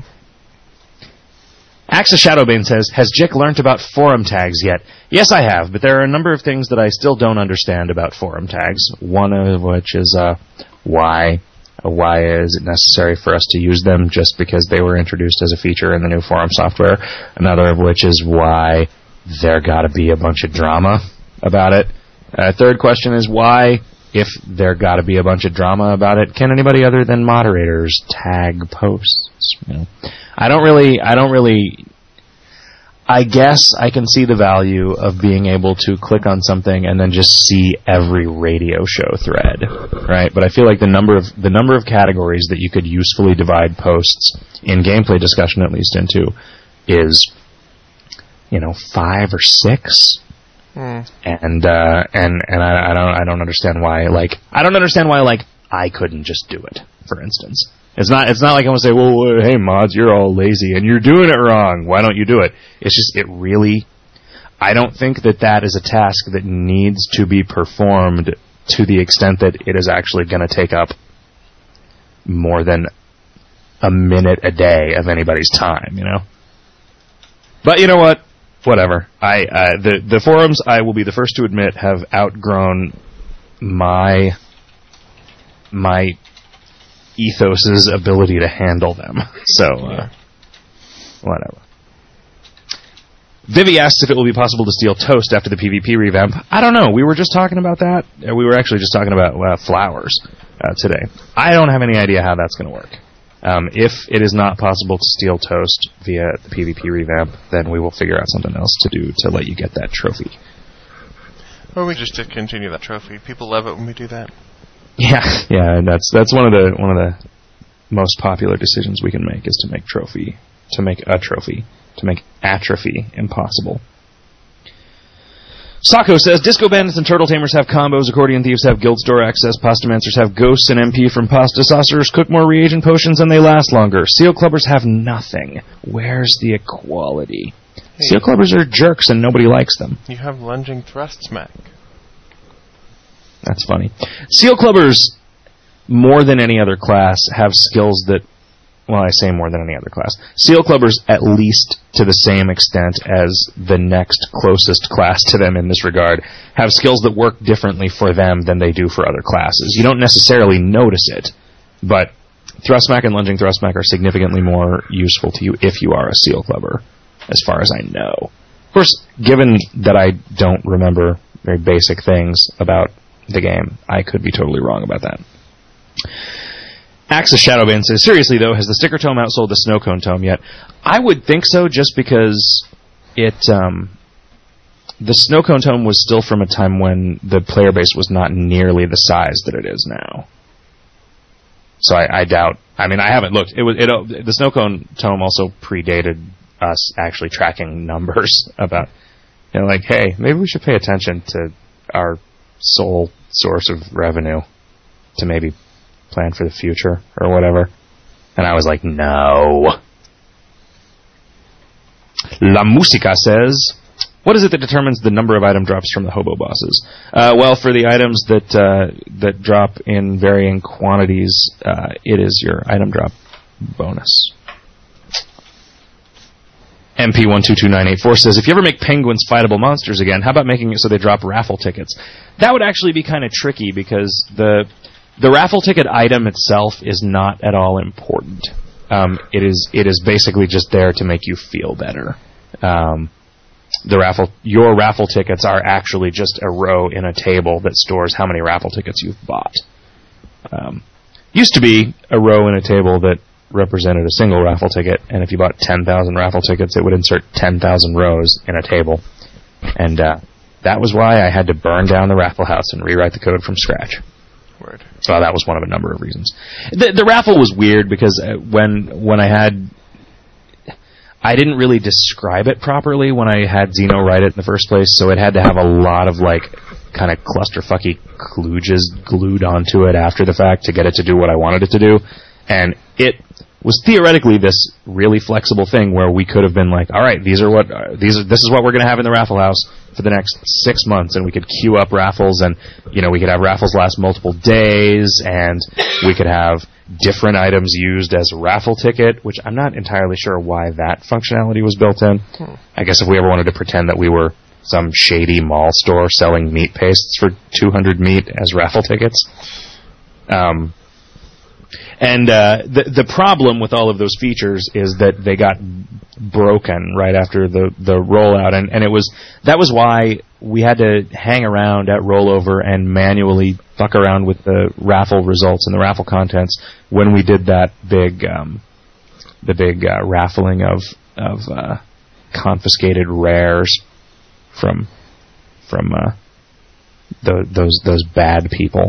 Axa Shadowbane says, has Jick learnt about forum tags yet? Yes, I have, but there are a number of things that I still don't understand about forum tags. One of which is uh, why uh, why is it necessary for us to use them just because they were introduced as a feature in the new forum software. Another of which is why there got to be a bunch of drama about it. Uh, third question is why, if there got to be a bunch of drama about it, can anybody other than moderators tag posts? You know? I don't really, I don't really, I guess I can see the value of being able to click on something and then just see every radio show thread, right? But I feel like the number of, the number of categories that you could usefully divide posts in gameplay discussion at least into is, you know, five or six. Mm. And, uh, and, and I, I don't, I don't understand why, like, I don't understand why, like, I couldn't just do it, for instance. It's not, it's not like I'm going to say, well, hey, mods, you're all lazy and you're doing it wrong. Why don't you do it? It's just, it really, I don't think that that is a task that needs to be performed to the extent that it is actually going to take up more than a minute a day of anybody's time, you know? But you know what? Whatever. I, uh, the, the forums, I will be the first to admit, have outgrown my, my, ethos's ability to handle them. So, uh, whatever. Vivi asks if it will be possible to steal toast after the PvP revamp. I don't know. We were just talking about that. We were actually just talking about uh, flowers uh, today. I don't have any idea how that's going to work. Um, if it is not possible to steal toast via the PvP revamp, then we will figure out something else to do to let you get that trophy. Or we just continue that trophy. People love it when we do that. Yeah, yeah, and that's that's one of the one of the most popular decisions we can make is to make trophy, to make a trophy, to make atrophy impossible. Sako says, Disco Bandits and Turtle Tamers have combos, Accordion Thieves have Guild Store access, Pastamancers have ghosts and M P from Pasta Saucers, cook more reagent potions and they last longer. Seal Clubbers have nothing. Where's the equality? Hey, Seal Clubbers are jerks and nobody likes them. You have Lunging Thrust Smack. That's funny. Seal Clubbers, more than any other class, have skills that, well, I say more than any other class. Seal Clubbers, at least to the same extent as the next closest class to them in this regard, have skills that work differently for them than they do for other classes. You don't necessarily notice it, but Thrustmack and Lunging Thrustmack are significantly more useful to you if you are a Seal Clubber, as far as I know. Of course, given that I don't remember very basic things about the game, I could be totally wrong about that. Axis Shadowbane says, seriously though, has the sticker tome outsold the snow cone tome yet? I would think so, just because it, um, the snow cone tome was still from a time when the player base was not nearly the size that it is now. So I, I doubt, I mean, I haven't looked. It was, it, the snow cone tome also predated us actually tracking numbers about, you know, like, hey, maybe we should pay attention to our sole source of revenue to maybe plan for the future or whatever. And I was like, no. La Musica says, what is it that determines the number of item drops from the hobo bosses? Uh, well, for the items that uh, that drop in varying quantities, uh, it is your item drop bonus. M P one two two nine eight four says, if you ever make penguins fightable monsters again, how about making it so they drop raffle tickets? That would actually be kind of tricky because the the raffle ticket item itself is not at all important. Um, it is it is basically just there to make you feel better. Um, the raffle your raffle tickets are actually just a row in a table that stores how many raffle tickets you've bought. Um, used to be a row in a table that represented a single raffle ticket, and if you bought ten thousand raffle tickets, it would insert ten thousand rows in a table. And uh, that was why I had to burn down the raffle house and rewrite the code from scratch. Word. So that was one of a number of reasons. The, the raffle was weird because uh, when when I had... I didn't really describe it properly when I had Zeno write it in the first place, so it had to have a lot of, like, kind of clusterfucky kludges glued onto it after the fact to get it to do what I wanted it to do. And it was theoretically this really flexible thing where we could have been like, all right, these are what uh, these are, this is what we're going to have in the raffle house for the next six months, and we could queue up raffles, and you know we could have raffles last multiple days, and we could have different items used as a raffle ticket, which I'm not entirely sure why that functionality was built in. Hmm. I guess if we ever wanted to pretend that we were some shady mall store selling meat pastes for two hundred meat as raffle tickets. Um, And uh, the the problem with all of those features is that they got broken right after the, the rollout, and, and it was that was why we had to hang around at Rollover and manually fuck around with the raffle results and the raffle contents when we did that big um, the big uh, raffling of of uh, confiscated rares from from uh, the, those those bad people.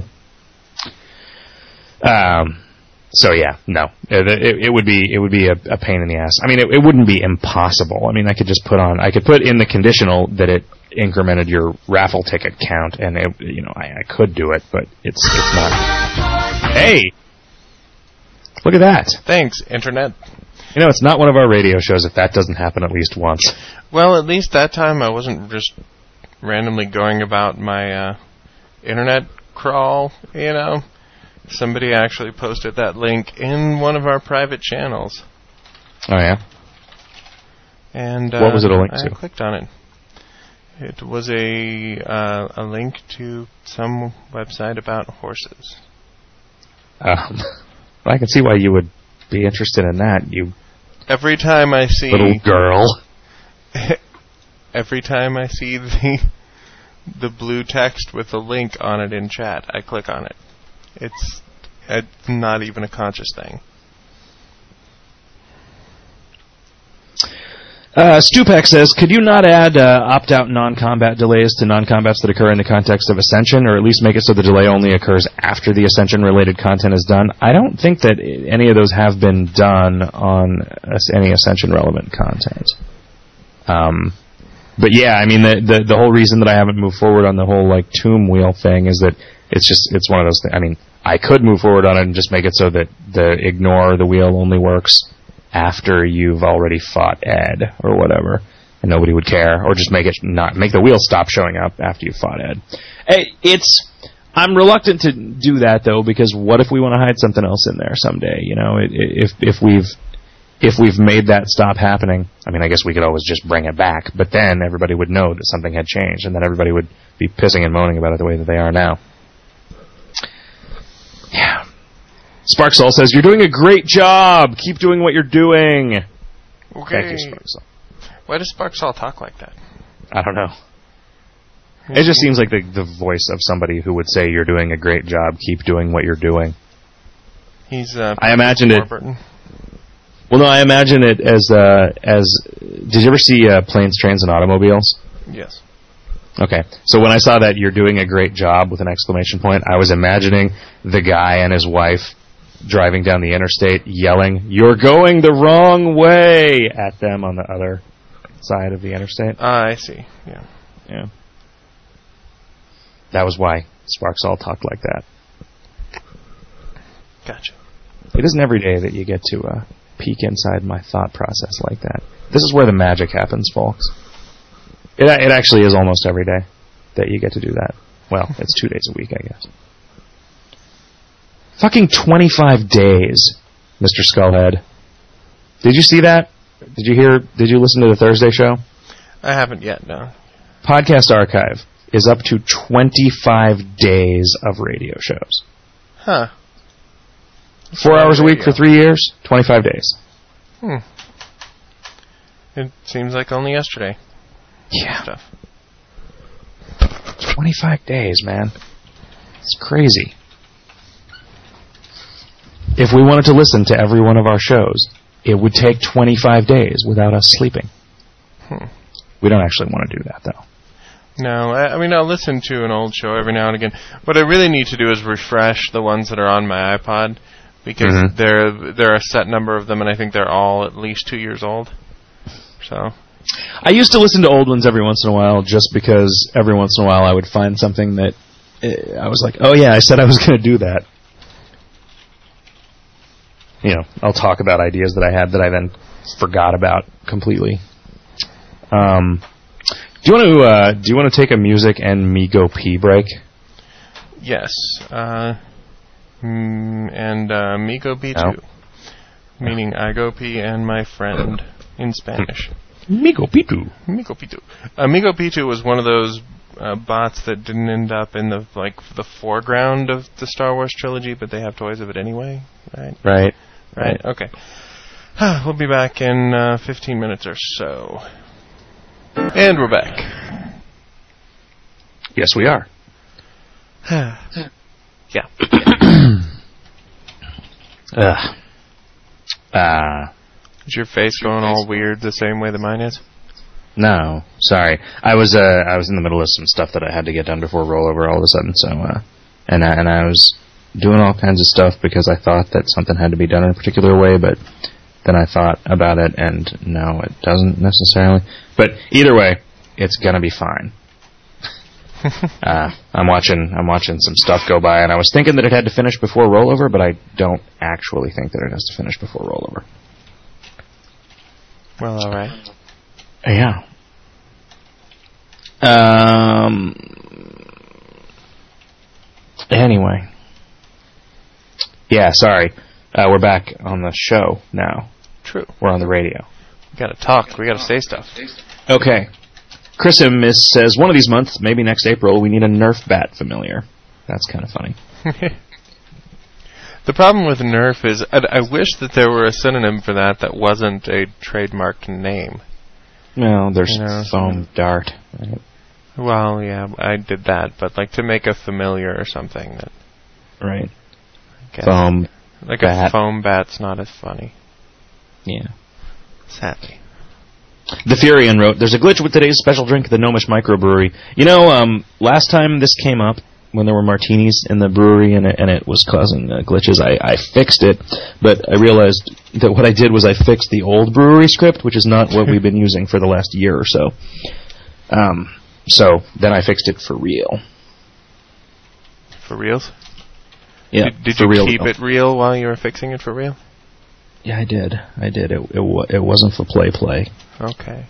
Um. So yeah, no, it, it, it would be it would be a, a pain in the ass. I mean, it, it wouldn't be impossible. I mean, I could just put on, I could put in the conditional that it incremented your raffle ticket count, and it, you know, I, I could do it, but it's it's not. Hey, look at that! Thanks, Internet. You know, it's not one of our radio shows if that doesn't happen at least once. Well, at least that time I wasn't just randomly going about my uh, internet crawl, you know. Somebody actually posted that link in one of our private channels. Oh, yeah? And uh, what was it a link I to? I clicked on it. It was a uh, a link to some website about horses. Um, I can see why you would be interested in that, you Every time I see... little girl. every time I see the the blue text with the link on it in chat, I click on it. It's, it's not even a conscious thing. Uh, Stupak says, could you not add uh, opt-out non-combat delays to non-combats that occur in the context of Ascension, or at least make it so the delay only occurs after the Ascension-related content is done? I don't think that any of those have been done on any Ascension-relevant content. Um, but yeah, I mean, the, the the whole reason that I haven't moved forward on the whole like tomb wheel thing is that it's just it's one of those things. I mean, I could move forward on it and just make it so that the ignore the wheel only works after you've already fought Ed or whatever, and nobody would care, or just make it not make the wheel stop showing up after you fought Ed. It's I'm reluctant to do that though, because what if we want to hide something else in there someday? You know, if if we've if we've made that stop happening, I mean, I guess we could always just bring it back, but then everybody would know that something had changed, and then everybody would be pissing and moaning about it the way that they are now. Yeah. Sparksall says, you're doing a great job. Keep doing what you're doing. Okay. Thank you, Sparksall. Why does Sparksall talk like that? I don't know. It just seems like the the voice of somebody who would say, you're doing a great job. Keep doing what you're doing. He's, uh... I imagined it... Warburton. Well, no, I imagine it as, uh, as... Did you ever see uh, Planes, Trains, and Automobiles? Yes. Okay, so when I saw that you're doing a great job with an exclamation point, I was imagining the guy and his wife driving down the interstate yelling, you're going the wrong way, at them on the other side of the interstate. Ah, uh, I see, yeah. Yeah. That was why Sparksall talked like that. Gotcha. It isn't every day that you get to uh, peek inside my thought process like that. This is where the magic happens, folks. It it actually is almost every day that you get to do that. Well, it's two days a week, I guess. Fucking twenty-five days, Mister Skullhead. Did you see that? Did you hear, did you listen to the Thursday show? I haven't yet, no. Podcast Archive is up to twenty-five days of radio shows. Huh. Four hours a week for three years, twenty-five days. Hmm. It seems like only yesterday. Yeah. Stuff. twenty-five days, man. It's crazy. If we wanted to listen to every one of our shows, it would take twenty-five days without us sleeping. Hmm. We don't actually want to do that, though. No, I, I mean, I'll listen to an old show every now and again. What I really need to do is refresh the ones that are on my iPod, because mm-hmm. there there are a set number of them, and I think they're all at least two years old. So... I used to listen to old ones every once in a while, just because every once in a while I would find something that uh, I was like, oh yeah, I said I was going to do that. You know, I'll talk about ideas that I had that I then forgot about completely. Um, do you want to uh, do you want to take a music and me go pee break? Yes, uh, mm, and uh, me go pee no. too, meaning I go pee and my friend in Spanish. Migo Pitu. Migo Pitu. Uh, Migo Pitu was one of those uh, bots that didn't end up in the like the foreground of the Star Wars trilogy, but they have toys of it anyway, right? Right. Right. right. Okay. We'll be back in uh, fifteen minutes or so. And we're back. Yes, we are. yeah. Ugh. Uh... Is your face going all weird the same way that mine is? No, sorry. I was uh, I was in the middle of some stuff that I had to get done before rollover all of a sudden. So, uh, and I, and I was doing all kinds of stuff because I thought that something had to be done in a particular way, but then I thought about it, and no, it doesn't necessarily. But either way, it's gonna be fine. uh, I'm watching I'm watching some stuff go by, and I was thinking that it had to finish before rollover, but I don't actually think that it has to finish before rollover. Well, all right. Yeah. Um. Anyway. Yeah, sorry. Uh, we're back on the show now. True. We're on the radio. We gotta talk. We gotta say stuff. Okay. Chris M. says, one of these months, maybe next April, we need a Nerf bat familiar. That's kind of funny. The problem with Nerf is, I, I wish that there were a synonym for that that wasn't a trademarked name. Well, there's You know, foam dart. Right? Well, yeah, I did that, but like to make a familiar or something that. Right. I guess, Foam. Like bat. a foam bat's not as funny. Yeah. Sadly. The Furion wrote, "There's a glitch with today's special drink at the Gnomish Microbrewery. You know, um, last time this came up, when there were martinis in the brewery and it, and it was causing uh, glitches, I, I fixed it, but I realized that what I did was I fixed the old brewery script, which is not what we've been using for the last year or so. Um, so then I fixed it for real." For reals? Yeah, Did, did for you real. keep it real while you were fixing it for real? Yeah, I did. I did. It it, wa- it wasn't for play play. Okay.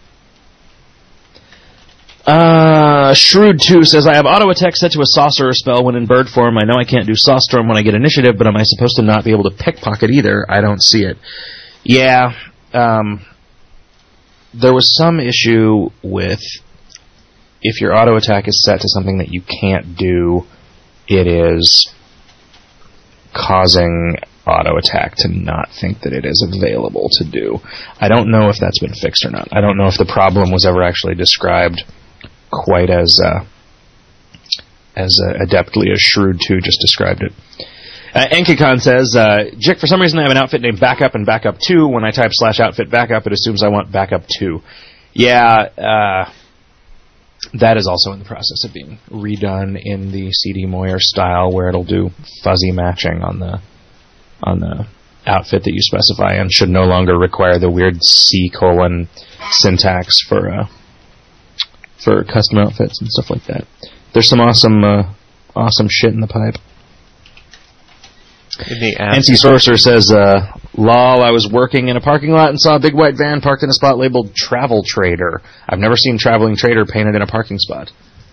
Uh, Shrewd two says, "I have auto attack set to a sorcerer spell when in bird form. I know I can't do Saw Storm when I get initiative, but am I supposed to not be able to pickpocket either? I don't see it." Yeah, um, there was some issue with if your auto attack is set to something that you can't do, it is causing auto attack to not think that it is available to do. I don't know if that's been fixed or not. I don't know if the problem was ever actually described quite as uh, as uh, adeptly as Shrewd two just described it. Uh, Enkikon says, uh, "Jick, for some reason I have an outfit named Backup and Backup two. When I type slash outfit backup, it assumes I want Backup two. Yeah, uh, that is also in the process of being redone in the C D Moyer style, where it'll do fuzzy matching on the on the outfit that you specify, and should no longer require the weird C colon syntax for uh, for custom outfits and stuff like that. There's some awesome uh, awesome shit in the pipe." In the app. N C Sorcerer says, uh, "Lol, I was working in a parking lot and saw a big white van parked in a spot labeled Travel Trader. I've never seen Traveling Trader painted in a parking spot."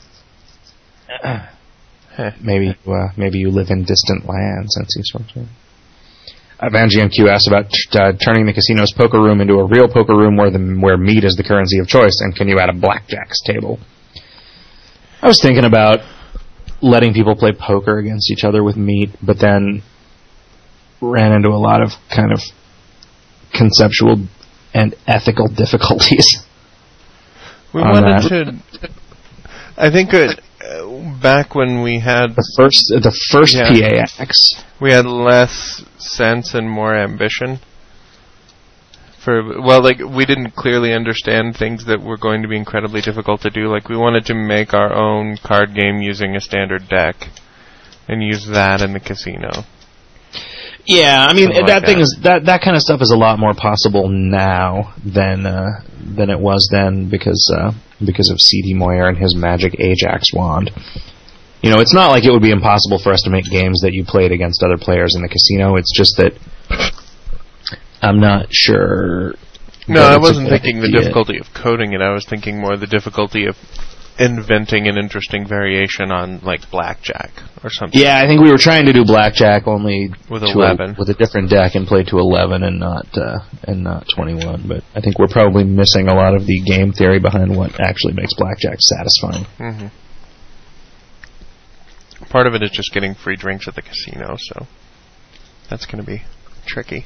maybe, uh, maybe you live in distant lands, N C Sorcerer. Uh, Van G M Q asked about t- uh, turning the casino's poker room into a real poker room where the where meat is the currency of choice, and can you add a blackjack's table? I was thinking about letting people play poker against each other with meat, but then ran into a lot of kind of conceptual and ethical difficulties. We on wanted that. to. I think it, uh, back when we had The first, the first Yeah. P A X. we had less sense and more ambition. For well, like we didn't clearly understand things that were going to be incredibly difficult to do. Like we wanted to make our own card game using a standard deck, and use that in the casino. Yeah, I mean Something that like thing that. is that that kind of stuff is a lot more possible now than uh, than it was then because uh, because of C D Moyer and his magic Ajax wand. You know, it's not like it would be impossible for us to make games that you played against other players in the casino. It's just that I'm not sure. No, that I it's a wasn't good thinking the idea. difficulty of coding it. I was thinking more the difficulty of inventing an interesting variation on like blackjack or something. Yeah, I think we were trying to do blackjack only With to eleven. a, with a different deck and play to eleven and not uh, and not twenty-one. But I think we're probably missing a lot of the game theory behind what actually makes blackjack satisfying. Mm-hmm. Part of it is just getting free drinks at the casino, so that's going to be tricky.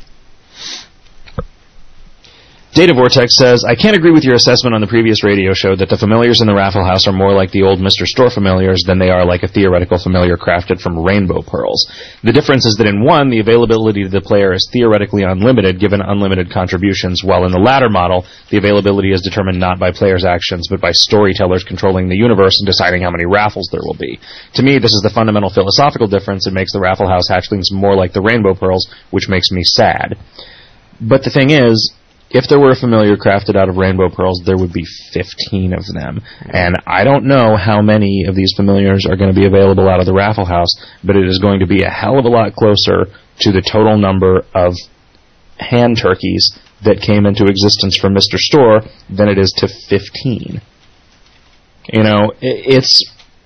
Data Vortex says, "I can't agree with your assessment on the previous radio show that the familiars in the Raffle House are more like the old Mister Store familiars than they are like a theoretical familiar crafted from rainbow pearls. The difference is that in one, the availability to the player is theoretically unlimited, given unlimited contributions, while in the latter model, the availability is determined not by players' actions, but by storytellers controlling the universe and deciding how many raffles there will be. To me, this is the fundamental philosophical difference. It makes the Raffle House hatchlings more like the rainbow pearls, which makes me sad. But the thing is, if there were a familiar crafted out of rainbow pearls, there would be fifteen of them. And I don't know how many of these familiars are going to be available out of the Raffle House, but it is going to be a hell of a lot closer to the total number of hand turkeys that came into existence from Mister Store than it is to fifteen. You know, it, it's...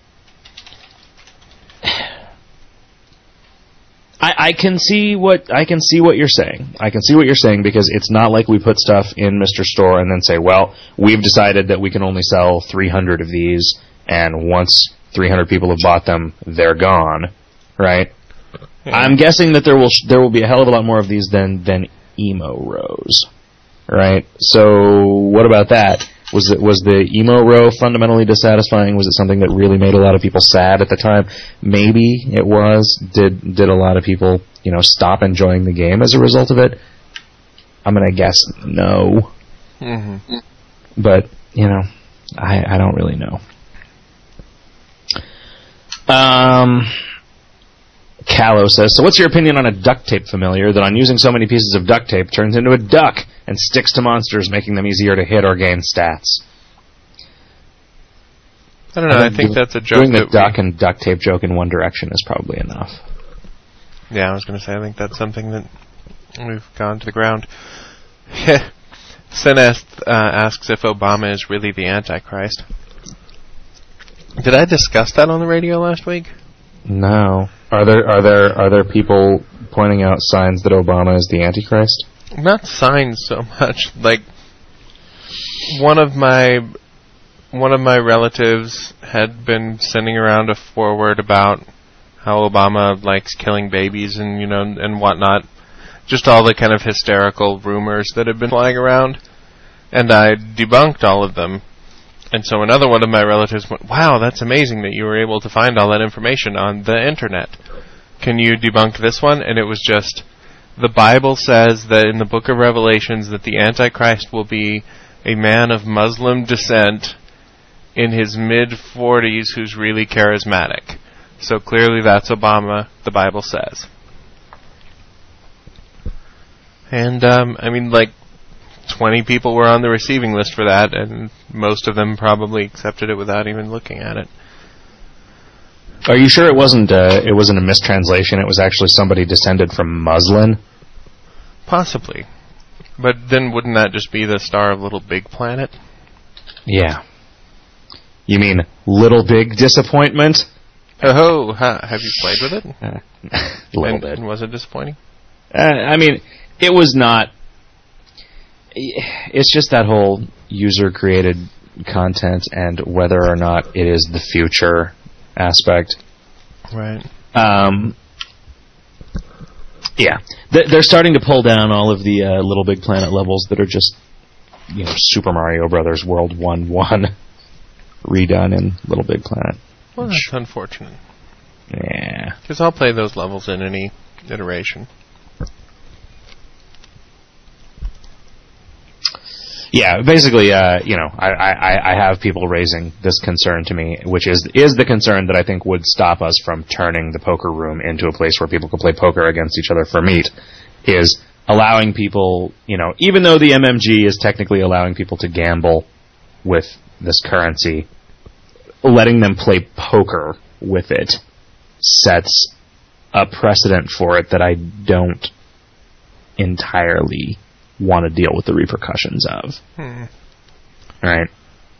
I, I can see what I can see what you're saying. I can see what you're saying because it's not like we put stuff in Mister Store and then say, well, we've decided that we can only sell three hundred of these, and once three hundred people have bought them, they're gone, right? Yeah. I'm guessing that there will sh- there will be a hell of a lot more of these than than emo rose, right? So what about that? Was it was the emo row fundamentally dissatisfying? Was it something that really made a lot of people sad at the time? Maybe it was. Did did a lot of people, you know, stop enjoying the game as a result of it? I'm gonna guess no. Mm-hmm. But you know, I I don't really know. Um. Callow says, so what's your opinion on a duct tape familiar that on using so many pieces of duct tape turns into a duck and sticks to monsters, making them easier to hit or gain stats? I don't know, I, I think that's a joke. Doing the that duck we... and duct tape joke in one direction is probably enough. Yeah, I was going to say, I think that's something that we've gone to the ground. Sinest uh, asks if Obama is really the Antichrist. Did I discuss that on the radio last week? No. Are there are there are there people pointing out signs that Obama is the Antichrist? Not signs so much. Like one of my one of my relatives had been sending around a forward about how Obama likes killing babies and you know and whatnot. Just all the kind of hysterical rumors that had been flying around, and I debunked all of them. And so another one of my relatives went, wow, that's amazing that you were able to find all that information on the internet. Can you debunk this one? And it was just, the Bible says that in the book of Revelations that the Antichrist will be a man of Muslim descent in his mid-forties who's really charismatic. So clearly that's Obama, the Bible says. And, um, I mean, like, twenty people were on the receiving list for that, and most of them probably accepted it without even looking at it. Are you sure it wasn't uh, it wasn't a mistranslation? It was actually somebody descended from Muslin? Possibly. But then wouldn't that just be the star of Little Big Planet? Yeah. You mean Little Big Disappointment? Oh, huh. Have you played with it? Uh, a little and, bit. And was it disappointing? Uh, I mean, it was not... It's just that whole user-created content and whether or not it is the future aspect. Right. Um, yeah. They're starting to pull down all of the uh, Little Big Planet levels that are just, you know, Super Mario Brothers World one one redone in Little Big Planet. Well, that's unfortunate. Yeah. Because I'll play those levels in any iteration. Yeah, basically, uh, you know, I, I, I have people raising this concern to me, which is is the concern that I think would stop us from turning the poker room into a place where people could play poker against each other for meat, is allowing people, you know, even though the M M G is technically allowing people to gamble with this currency, letting them play poker with it sets a precedent for it that I don't entirely want to deal with the repercussions of. Hmm. Right?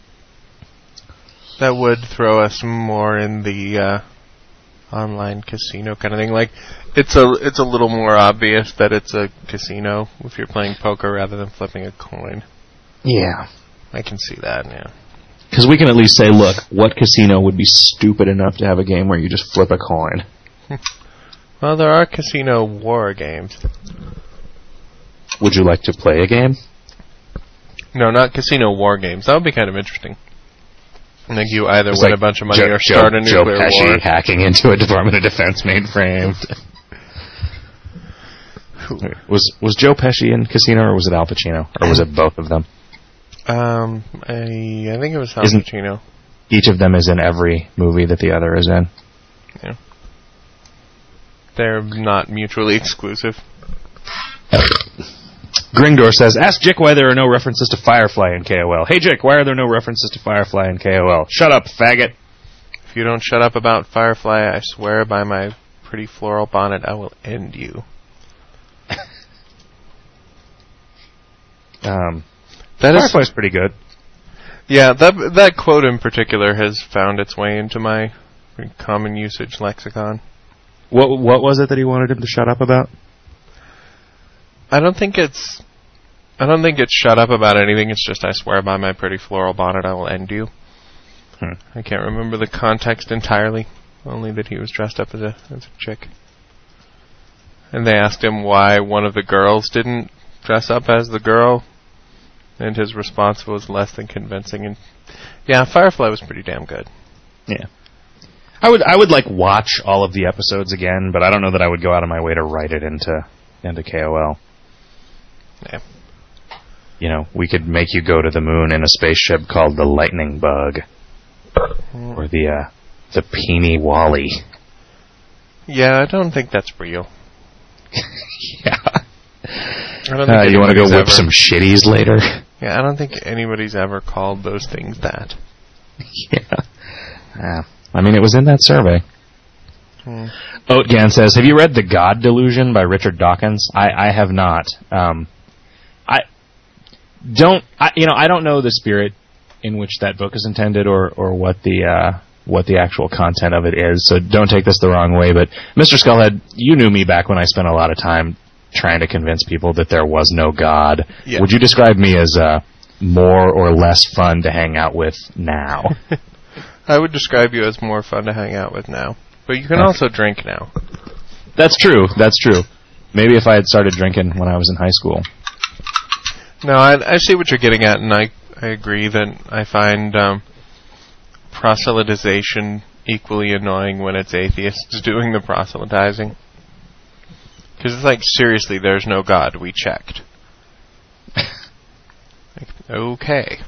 That would throw us more in the uh, online casino kind of thing. Like, it's a it's a little more obvious that it's a casino if you're playing poker rather than flipping a coin. Yeah. I can see that, yeah. Because we can at least say, look, what casino would be stupid enough to have a game where you just flip a coin? Well, there are casino war games. Would you like to play a game? No, not casino war games. That would be kind of interesting. Like you either it's win like a bunch of money Joe, or start Joe, a nuclear Joe Pesci war. hacking into a Department of Defense mainframe. was was Joe Pesci in Casino, or was it Al Pacino, or was it both of them? Um, I, I think it was Al Isn't Pacino. Each of them is in every movie that the other is in. Yeah. They're not mutually exclusive. Gringdor says, ask Jick why there are no references to Firefly in K O L. Hey Jick, why are there no references to Firefly in K O L? Shut up, faggot. If you don't shut up about Firefly, I swear by my pretty floral bonnet, I will end you. um, that Firefly's is pretty good. Yeah, that that quote in particular has found its way into my common usage lexicon. What what was it that he wanted him to shut up about? I don't think it's I don't think it's shut up about anything. It's just I swear by my pretty floral bonnet, I will end you. Hmm. I can't remember the context entirely. Only that he was dressed up as a as a chick. And they asked him why one of the girls didn't dress up as the girl. and his response was less than convincing. And yeah, Firefly was pretty damn good. Yeah. I would I would like watch all of the episodes again, but I don't know that I would go out of my way to write it into into K O L. Yeah. You know, we could make you go to the moon in a spaceship called the Lightning Bug. Mm. Or the uh, the Peeny Wally. Yeah, I don't think that's real. Yeah. I don't think uh, you want to go whip ever, some shitties later? Yeah, I don't think anybody's ever called those things that. Yeah. Uh, I mean, it was in that survey. Hmm. Oatgan says, have you read The God Delusion by Richard Dawkins? I, I have not. Um, I don't, I, you know, I don't know the spirit in which that book is intended or, or what the, uh, what the actual content of it is, so don't take this the wrong way, but Mister Skullhead, you knew me back when I spent a lot of time trying to convince people that there was no God. Yeah. Would you describe me as, uh, more or less fun to hang out with now? I would describe you as more fun to hang out with now. But you can okay. also drink now. That's true. That's true. Maybe if I had started drinking when I was in high school. No, I, I see what you're getting at, and I, I agree that I find um, proselytization equally annoying when it's atheists doing the proselytizing. Because it's like, seriously, there's no God. We checked. Like, okay.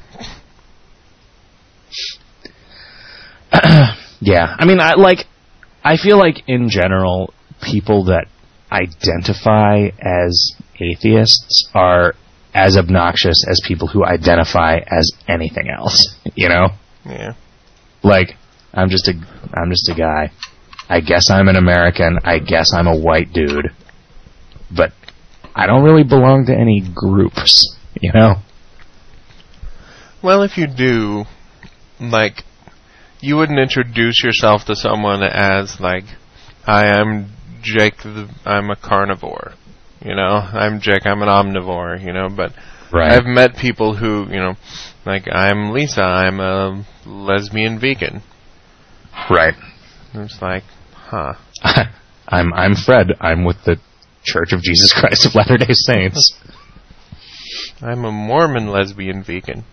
Yeah, I mean, I like. I feel like in general, people that identify as atheists are as obnoxious as people who identify as anything else. You know? Yeah. Like, I'm just a, I'm just a guy. I guess I'm an American. I guess I'm a white dude. But I don't really belong to any groups. You know? Well, if you do, like, you wouldn't introduce yourself to someone as, like, I am Jake, the, I'm a carnivore, you know, I'm Jake, I'm an omnivore, you know, but right. I've met people who, you know, like, I'm Lisa, I'm a lesbian vegan. Right. It's like, huh. I'm I'm Fred, I'm with the Church of Jesus Christ of Latter-day Saints. I'm a Mormon lesbian vegan.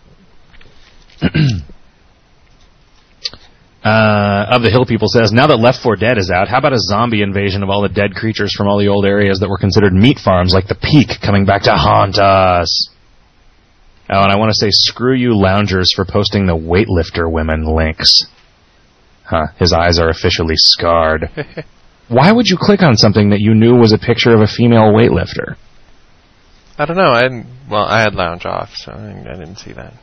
Uh, of the Hill People says, now that Left four Dead is out, how about a zombie invasion of all the dead creatures from all the old areas that were considered meat farms, like the Peak, coming back to haunt us? Oh, and I want to say screw you loungers for posting the weightlifter women links. Huh, his eyes are officially scarred. Why would you click on something that you knew was a picture of a female weightlifter? I don't know, I didn't, well, I had lounge off, so I, I didn't see that.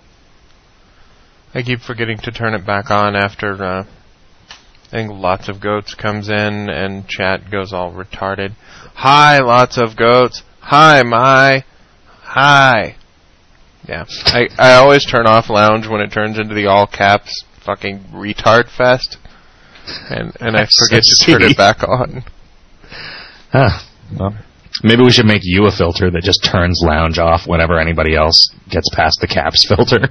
I keep forgetting to turn it back on after, uh, I think Lots of Goats comes in and chat goes all retarded. Hi, Lots of Goats. Hi, my. Hi. Yeah. I, I always turn off lounge when it turns into the all caps fucking retard fest. And, and I forget to turn it back on. Huh. Well, maybe we should make you a filter that just turns lounge off whenever anybody else gets past the caps filter.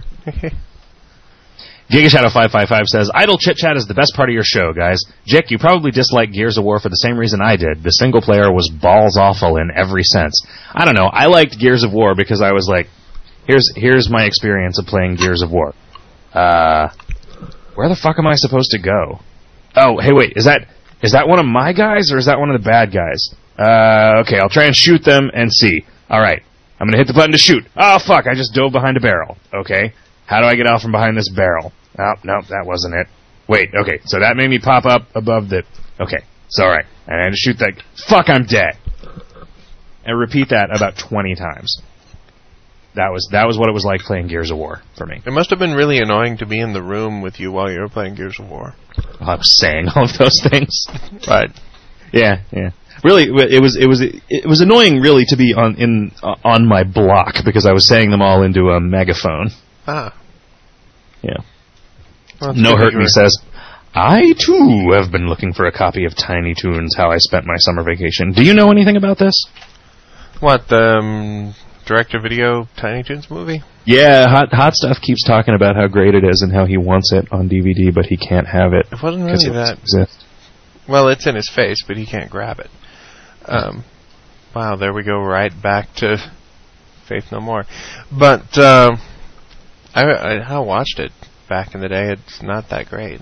Gigashadow five five five says, idle chit-chat is the best part of your show, guys. Jick, you probably dislike Gears of War for the same reason I did. The single player was balls awful in every sense. I don't know. I liked Gears of War because I was like, here's here's my experience of playing Gears of War. Uh, where the fuck am I supposed to go? Oh, hey, wait. Is that is that one of my guys or is that one of the bad guys? Uh, okay, I'll try and shoot them and see. All right. I'm going to hit the button to shoot. Oh, fuck. I just dove behind a barrel. Okay. How do I get out from behind this barrel? Oh, no, that wasn't it. Wait, okay, so that made me pop up above the... Okay, it's alright. And I had to shoot that... Fuck, I'm dead! And repeat that about twenty times. That was that was what it was like playing Gears of War for me. It must have been really annoying to be in the room with you while you were playing Gears of War. Well, I was saying all of those things. Right. Yeah, yeah. Really, it was it was it was annoying, really, to be on in uh, on my block because I was saying them all into a megaphone. Ah. Yeah. Well, no Hurt Me says, I, too, have been looking for a copy of Tiny Toons, How I Spent My Summer Vacation. Do you know anything about this? What, the um, direct-to-video Tiny Toons movie? Yeah, Hot Hot Stuff keeps talking about how great it is and how he wants it on D V D, but he can't have it. It wasn't really it that... Exist. Well, it's in his face, but he can't grab it. Um, wow, there we go right back to Faith No More. But uh, I, I, I watched it back in the day. It's not that great.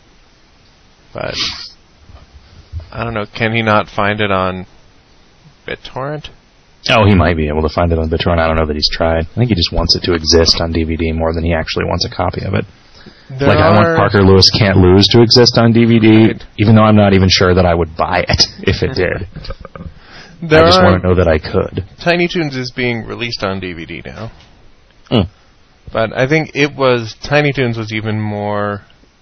But I don't know. Can he not find it on BitTorrent? Oh, he might be able to find it on BitTorrent. I don't know that he's tried. I think he just wants it to exist on D V D more than he actually wants a copy of it. There like, are... I want Parker Lewis Can't Lose to exist on D V D, right. even though I'm not even sure that I would buy it if it did. There I just are... want to know that I could. Tiny Toons is being released on D V D now. Mm. But I think it was... Tiny Toons was even more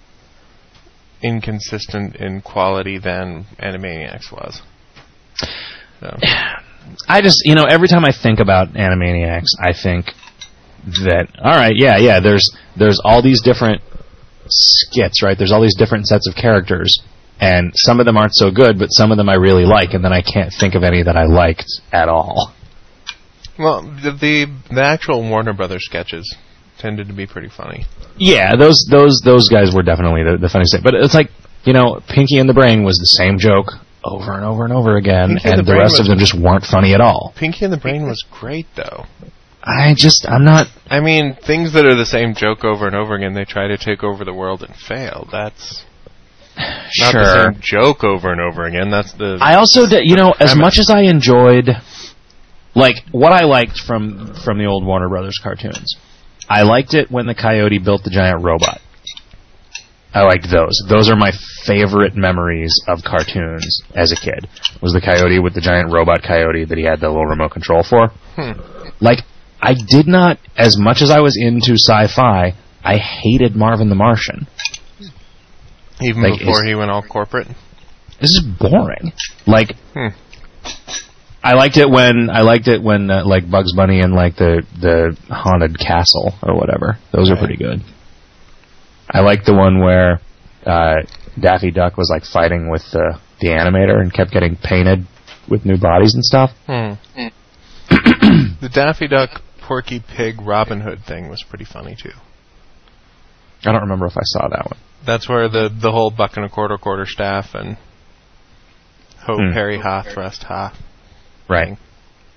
inconsistent in quality than Animaniacs was. So... I just, you know, every time I think about Animaniacs, I think that, alright, yeah, yeah, there's there's all these different skits, right? There's all these different sets of characters, and some of them aren't so good, but some of them I really like, and then I can't think of any that I liked at all. Well, the the, the actual Warner Brothers sketches tended to be pretty funny. Yeah, those those those guys were definitely the, the funniest thing. But it's like, you know, Pinky and the Brain was the same joke over and over and over again, Pinky and, and the, the rest of them just weren't funny at all. Pinky and the Brain was great, though. I just, I'm not... I mean, things that are the same joke over and over again, they try to take over the world and fail. That's not sure. the same joke over and over again. That's the... I also, did, you know, premise. As much as I enjoyed... Like, what I liked from, from the old Warner Brothers cartoons, I liked it when the Coyote built the giant robot. I liked those. Those are my favorite memories of cartoons as a kid. Was the Coyote with the giant robot coyote that he had the little remote control for. Hmm. Like, I did not, as much as I was into sci-fi, I hated Marvin the Martian. Even like, before he went all corporate? This is boring. Like, hmm. I liked it when, I liked it when, uh, like, Bugs Bunny and, like, the, the haunted castle or whatever. Those right. are pretty good. I liked the one where uh, Daffy Duck was like fighting with the the animator and kept getting painted with new bodies and stuff. Hmm. The Daffy Duck, Porky Pig, Robin Hood thing was pretty funny too. I don't remember if I saw that one. That's where the the whole buck and a quarter quarter staff and ho mm. Harry ha thrust ha. Right. Thing.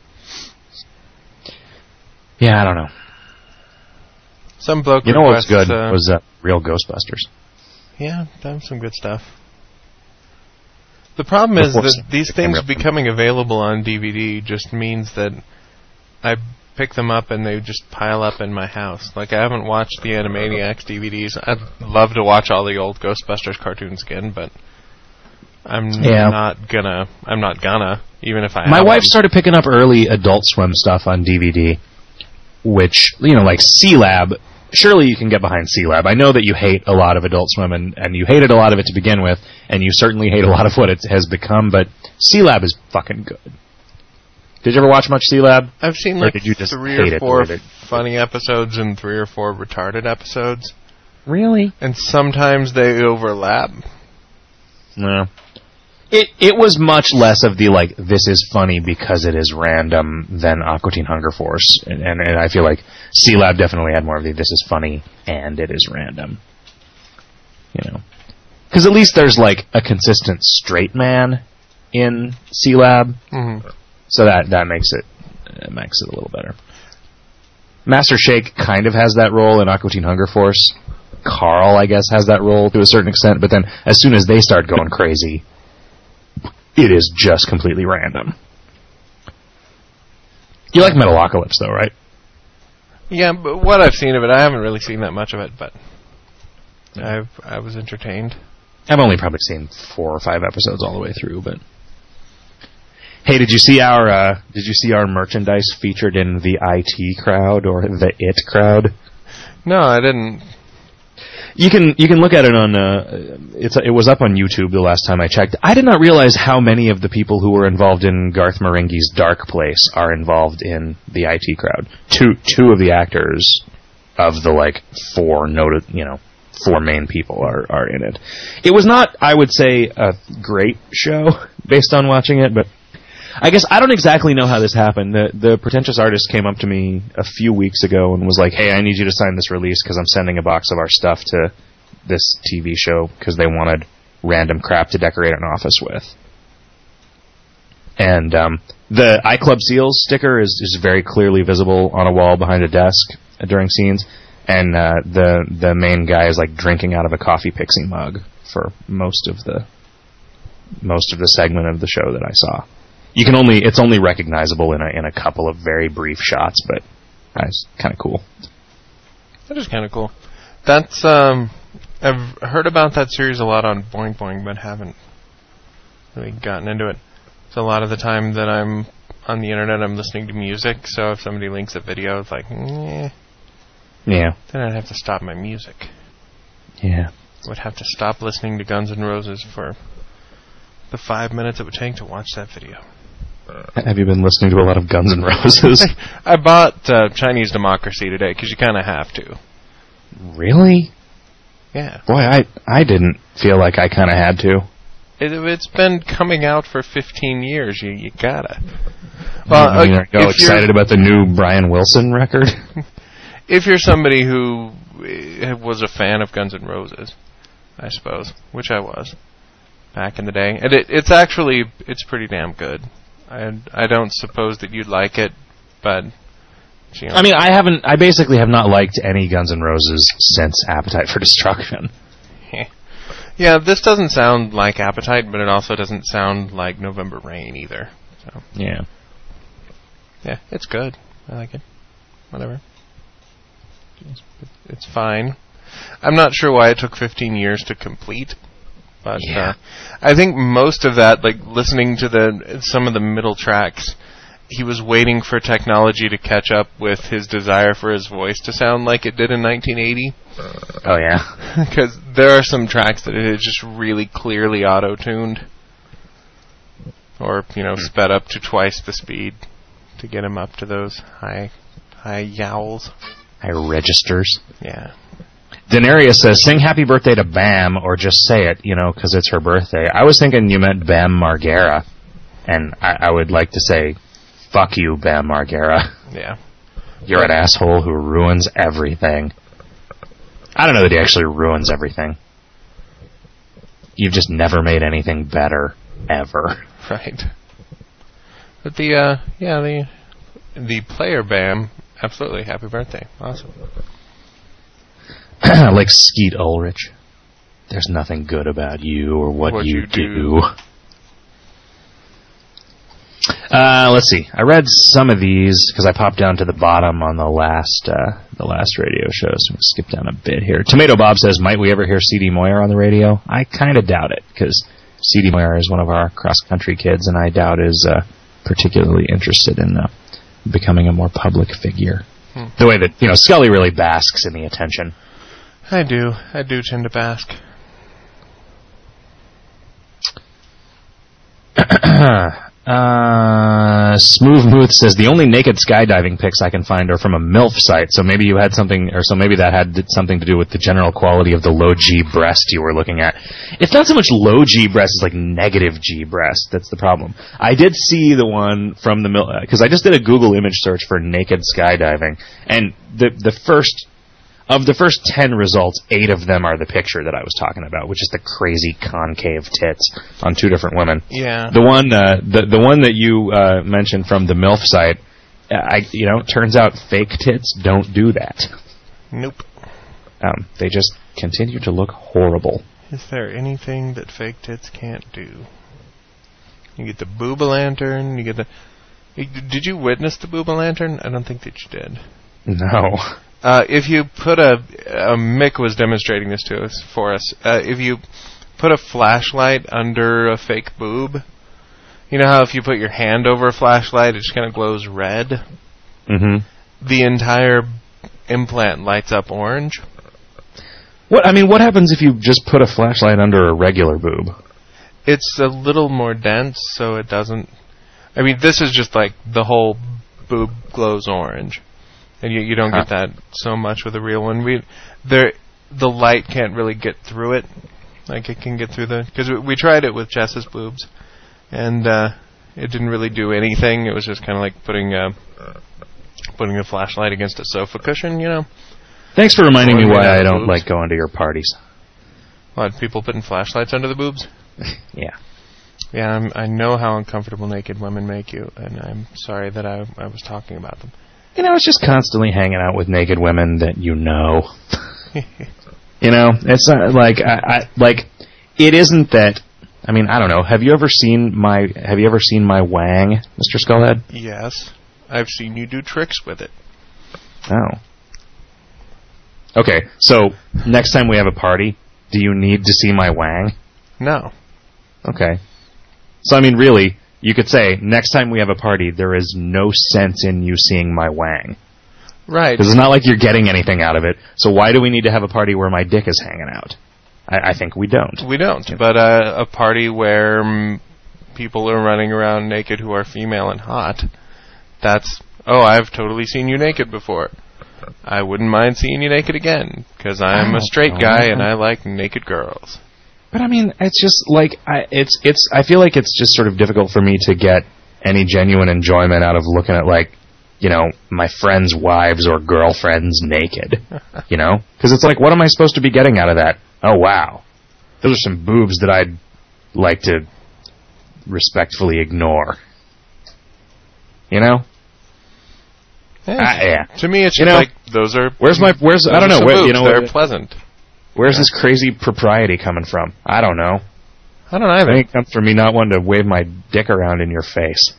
Yeah, I don't know. Some bloke You know what was requests, good uh, was uh, Real Ghostbusters. Yeah, that was some good stuff. The problem is that these things becoming available on D V D just means that I pick them up and they just pile up in my house. Like, I haven't watched the Animaniacs D V Ds. I'd love to watch all the old Ghostbusters cartoons again, but I'm yeah. not gonna. I'm not gonna, even if I My have wife them. started picking up early Adult Swim stuff on D V D, which, you know, like C-Lab. Surely you can get behind C-Lab. I know that you hate a lot of Adult Swim, and, and you hated a lot of it to begin with, and you certainly hate a lot of what it has become, but C-Lab is fucking good. Did you ever watch much C-Lab? I've seen or like did you just three hate or four it funny episodes and three or four retarded episodes. Really? And sometimes they overlap. No. It it was much less of the, like, this is funny because it is random than Aqua Teen Hunger Force. And, and, and I feel like C-Lab definitely had more of the this is funny and it is random. You know. Because at least there's, like, a consistent straight man in C-Lab. Mm-hmm. So that, that makes it uh, makes it a little better. Master Shake kind of has that role in Aqua Teen Hunger Force. Carl, I guess, has that role to a certain extent. But then as soon as they start going crazy, it is just completely random. You like Metalocalypse, though, right? Yeah, but what I've seen of it, I haven't really seen that much of it, but I've I was entertained. I've only probably seen four or five episodes all the way through, but hey, did you see our uh, did you see our merchandise featured in the I T crowd or the It crowd? No, I didn't. You can you can look at it on uh, it's it was up on YouTube the last time I checked. I did not realize how many of the people who were involved in Garth Marenghi's Dark Place are involved in the I T crowd. Two two of the actors of the like four noted you know four main people are are in it. It was not, I would say, a great show based on watching it, but I guess I don't exactly know how this happened. The the pretentious artist came up to me a few weeks ago and was like, "Hey, I need you to sign this release because I'm sending a box of our stuff to this T V show because they wanted random crap to decorate an office with." And um, the iClub Seals sticker is, is very clearly visible on a wall behind a desk during scenes. And uh, the the main guy is like drinking out of a Coffee Pixie mug for most of the most of the segment of the show that I saw. You can only it's only recognizable in a in a couple of very brief shots, but that's kind of cool. That is kind of cool. That's um, I've heard about that series a lot on Boing Boing, but haven't really gotten into it. So a lot of the time that I'm on the internet, I'm listening to music. So if somebody links a video, it's like, eh. Yeah. Then I'd have to stop my music. Yeah. I would have to stop listening to Guns N' Roses for the five minutes it would take to watch that video. Have you been listening to a lot of Guns N' Roses? I bought uh, Chinese Democracy today because you kind of have to. Really? Yeah. Boy, I I didn't feel like I kind of had to. It, it's been coming out for fifteen years. You you gotta. Well, I mean, uh, are you all excited about the new Brian Wilson record? If you're somebody who was a fan of Guns N' Roses, I suppose, which I was back in the day, and it, it's actually it's pretty damn good. I I don't suppose that you'd like it, but you know. I mean, I haven't. I basically have not liked any Guns N' Roses since Appetite for Destruction. Yeah, this doesn't sound like Appetite, but it also doesn't sound like November Rain either. So yeah, yeah, it's good. I like it. Whatever. It's, it's fine. I'm not sure why it took fifteen years to complete, but yeah. uh, I think most of that, like listening to the some of the middle tracks, he was waiting for technology to catch up with his desire for his voice to sound like it did in nineteen eighty. Oh yeah, because there are some tracks that it is just really clearly auto-tuned, or you know, sped up to twice the speed to get him up to those high, high yowls. High registers. Yeah. Daenerys says, "Sing Happy Birthday to Bam, or just say it, you know, because it's her birthday." I was thinking you meant Bam Margera, and I, I would like to say, "Fuck you, Bam Margera." Yeah. You're an asshole who ruins everything. I don't know that he actually ruins everything. You've just never made anything better, ever. Right. But the, uh, yeah, the, the player Bam, absolutely, happy birthday. Awesome. Like Skeet Ulrich. There's nothing good about you or what, what you, you do. do. Uh, let's see. I read some of these because I popped down to the bottom on the last uh, the last radio show, so I'm going to skip down a bit here. Tomato Bob says, "Might we ever hear C D Moyer on the radio?" I kind of doubt it, because C D Moyer is one of our cross-country kids, and I doubt is uh, particularly interested in uh, becoming a more public figure. Hmm. The way that, you know, Scully really basks in the attention. I do. I do tend to bask. uh, Smooth Mooth says, "The only naked skydiving pics I can find are from a MILF site, so maybe you had something, or so maybe that had something to do with the general quality of the low G breast you were looking at." It's not so much low G breast, it's like negative G breast. That's the problem. I did see the one from the MILF, because I just did a Google image search for naked skydiving, and the the first... Of the first ten results, eight of them are the picture that I was talking about, which is the crazy concave tits on two different women. Yeah. The one, uh, the the one that you uh, mentioned from the MILF site, I you know, it turns out fake tits don't do that. Nope. Um, they just continue to look horrible. Is there anything that fake tits can't do? You get the booba lantern. You get the. Did you witness the booba lantern? I don't think that you did. No. Uh, if you put a, uh, Mick was demonstrating this to us for us. Uh, if you put a flashlight under a fake boob, you know how if you put your hand over a flashlight, it just kind of glows red. Mm-hmm. The entire implant lights up orange. What I mean, what happens if you just put a flashlight under a regular boob? It's a little more dense, so it doesn't. I mean, this is just like the whole boob glows orange. And you you don't get that so much with a real one. We there the light can't really get through it, like it can get through the because we, we tried it with Jess's boobs, and uh, it didn't really do anything. It was just kind of like putting a putting a flashlight against a sofa cushion, you know. Thanks for reminding or me why I don't boobs. like going to your parties. What, people putting flashlights under the boobs? Yeah. Yeah, I'm, I know how uncomfortable naked women make you, and I'm sorry that I, I was talking about them. You know, it's just constantly hanging out with naked women that you know. You know, it's not like I, I like. It isn't that. I mean, I don't know. Have you ever seen my Have you ever seen my wang, Mister Skullhead? Yes, I've seen you do tricks with it. Oh. Okay, so next time we have a party, do you need to see my wang? No. Okay. So I mean, really, you could say next time we have a party, there is no sense in you seeing my wang. Right. Because it's not like you're getting anything out of it. So why do we need to have a party where my dick is hanging out? I, I think we don't. We don't. But uh, a party where um, people are running around naked who are female and hot, that's, oh, I've totally seen you naked before. I wouldn't mind seeing you naked again, because I'm a straight know. guy and I like naked girls. But I mean, it's just like, I, it's, it's, I feel like it's just sort of difficult for me to get any genuine enjoyment out of looking at, like, you know, my friends' wives or girlfriends naked, you know? Because it's like, what am I supposed to be getting out of that? Oh, wow. Those are some boobs that I'd like to respectfully ignore. You know? Yeah. Uh, yeah. To me, it's you just know, like, those are... Where's my, where's, I don't know, where, boobs. you know, They're pleasant. Where's yeah. this crazy propriety coming from? I don't know. I don't either. I think it comes from me not wanting to wave my dick around in your face.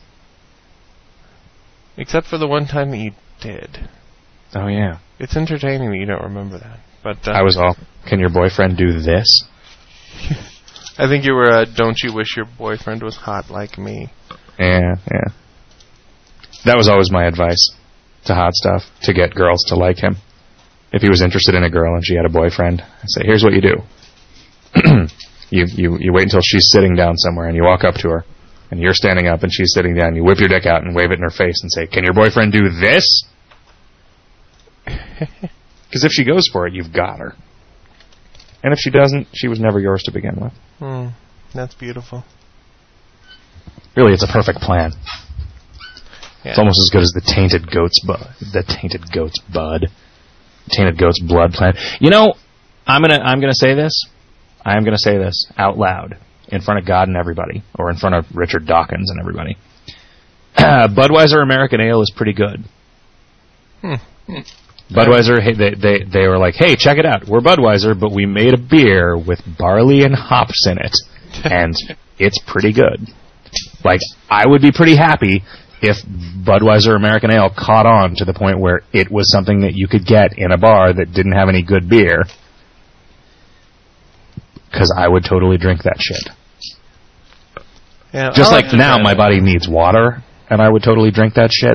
Except for the one time that you did. Oh, yeah. It's entertaining that you don't remember that. But uh, I was all, can your boyfriend do this? I think you were, uh, don't you wish your boyfriend was hot like me? Yeah, yeah. That was always my advice to hot stuff, to get girls to like him. If he was interested in a girl and she had a boyfriend, I'd say, here's what you do. you, you, you wait until she's sitting down somewhere and you walk up to her. And you're standing up and she's sitting down. You whip your dick out and wave it in her face and say, can your boyfriend do this? Because if she goes for it, you've got her. And if she doesn't, she was never yours to begin with. Hmm, that's beautiful. Really, it's a perfect plan. Yeah. It's almost as good as the tainted goat's bud. The tainted goat's bud. Tainted goat's blood plan. You know, I'm gonna I'm gonna say this. I am gonna say this out loud in front of God and everybody, or in front of Richard Dawkins and everybody. Uh, Budweiser American Ale is pretty good. Hmm. Budweiser, hey, they, they they were like, hey, check it out. We're Budweiser, but we made a beer with barley and hops in it, and it's pretty good. Like, I would be pretty happy if Budweiser American Ale caught on to the point where it was something that you could get in a bar that didn't have any good beer, because I would totally drink that shit. Yeah, Just I like like now, that. my body needs water, and I would totally drink that shit.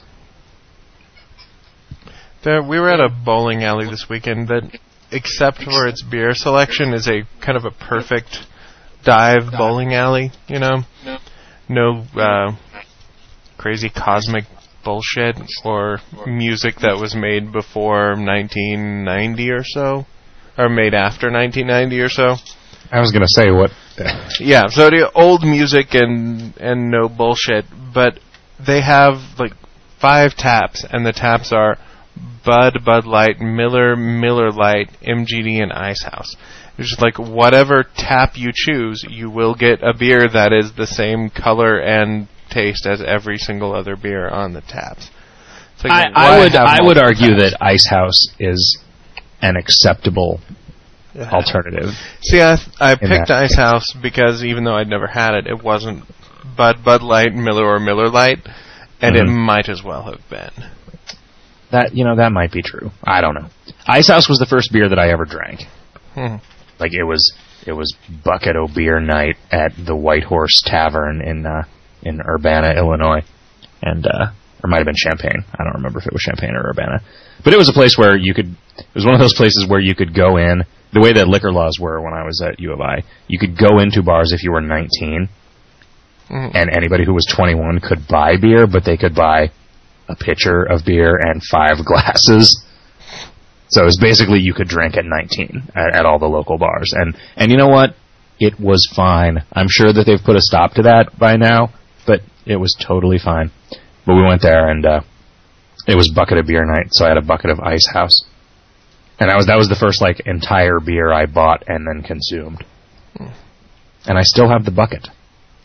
There, we were at a bowling alley this weekend that, except for its beer selection, is a kind of a perfect dive bowling alley, you know? No uh, crazy cosmic bullshit or music that was made before nineteen ninety or so, or made after nineteen ninety or so. I was going to say, what... Yeah, so the old music and and no bullshit, but they have like five taps, and the taps are Bud, Bud Light, Miller, Miller Lite, M G D, and Ice House. It's just like whatever tap you choose, you will get a beer that is the same color and taste as every single other beer on the taps. It's like, I, I would have I would multiple argue taps? that Ice House is an acceptable Yeah. alternative. See, I I picked that Ice House because even though I'd never had it, it wasn't Bud, Bud Light, Miller, or Miller Lite, and Mhm. it might as well have been. That you know that might be true. I don't know. Ice House was the first beer that I ever drank. Hmm. Like it was it was bucket o' beer night at the White Horse Tavern in uh, in Urbana, Illinois, and uh, or it might have been Champaign. I don't remember if it was Champaign or Urbana, but it was a place where you could. It was one of those places where you could go in. The way that liquor laws were when I was at U of I, you could go into bars if you were nineteen, Mm. and anybody who was twenty-one could buy beer, but they could buy a pitcher of beer and five glasses. So it was basically you could drink at nineteen at, at all the local bars. And, and you know what? It was fine. I'm sure that they've put a stop to that by now, but it was totally fine. But we went there, and uh, it was bucket of beer night, so I had a bucket of Ice House. And that was that was the first like entire beer I bought and then consumed. And I still have the bucket.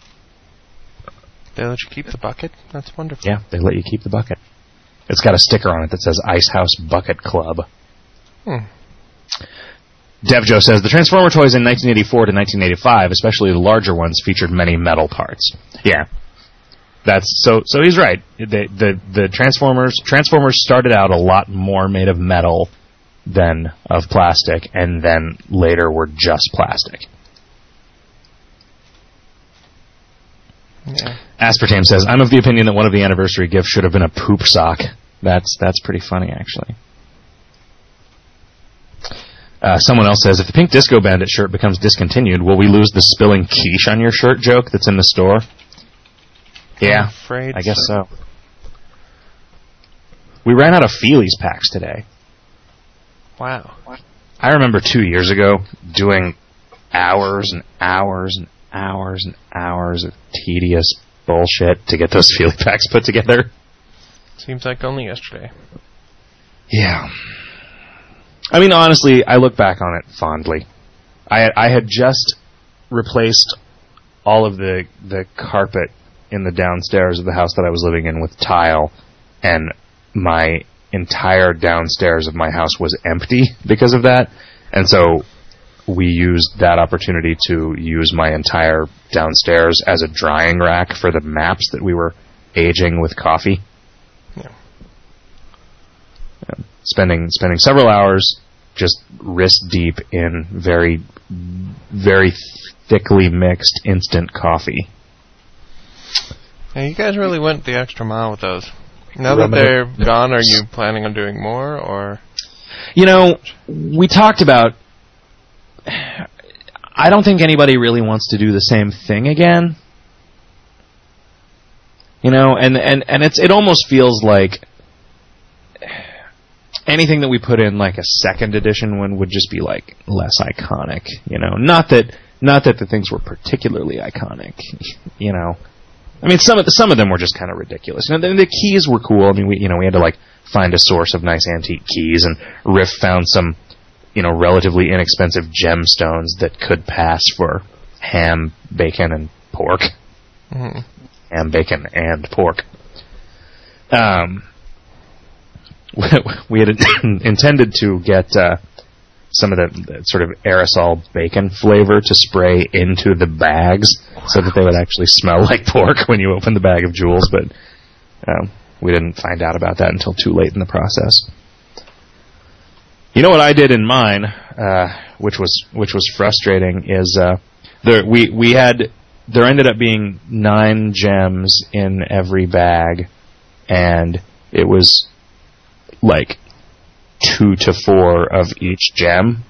They let you keep the bucket? That's wonderful. Yeah, they let you keep the bucket. It's got a sticker on it that says Ice House Bucket Club. Hmm. DevJoe says, the Transformer toys in nineteen eighty-four to nineteen eighty-five, especially the larger ones, featured many metal parts. Yeah. That's so so he's right. The the the Transformers Transformers started out a lot more made of metal than of plastic, and then later were just plastic. Yeah. Aspartame says, I'm of the opinion that one of the anniversary gifts should have been a poop sock. That's that's pretty funny, actually. Uh, someone else says, if the Pink Disco Bandit shirt becomes discontinued, will we lose the spilling quiche on your shirt joke that's in the store? Yeah, I'm afraid I guess so. so. We ran out of Feelies packs today. Wow. I remember two years ago doing hours and hours and hours and hours of tedious bullshit to get those Feely packs put together. Seems like only yesterday. Yeah. I mean, honestly, I look back on it fondly. I I had just replaced all of the the carpet in the downstairs of the house that I was living in with tile, and my entire downstairs of my house was empty because of that. And so we used that opportunity to use my entire downstairs as a drying rack for the maps that we were aging with coffee. Yeah. Yeah. Spending spending several hours just wrist deep in very, very thickly mixed instant coffee. Yeah, you guys really went the extra mile with those. Now that they're gone, are you planning on doing more, or? You know, we talked about... I don't think anybody really wants to do the same thing again. You know, and, and, and it's it almost feels like anything that we put in like a second edition one would just be like less iconic, you know. Not that not that the things were particularly iconic, you know. I mean, some of the, some of them were just kind of ridiculous. You know, the, the keys were cool. I mean, we you know we had to like find a source of nice antique keys, and Riff found some, you know, relatively inexpensive gemstones that could pass for ham, bacon, and pork. Mm-hmm. Ham, bacon, and pork. Um, we had intended to get uh, some of the, the sort of aerosol bacon flavor to spray into the bags so that they would actually smell like pork when you open the bag of jewels, but um, we didn't find out about that until too late in the process. You know what I did in mine, uh, which was which was frustrating, is uh, there we we had there ended up being nine gems in every bag, and it was like two to four of each gem.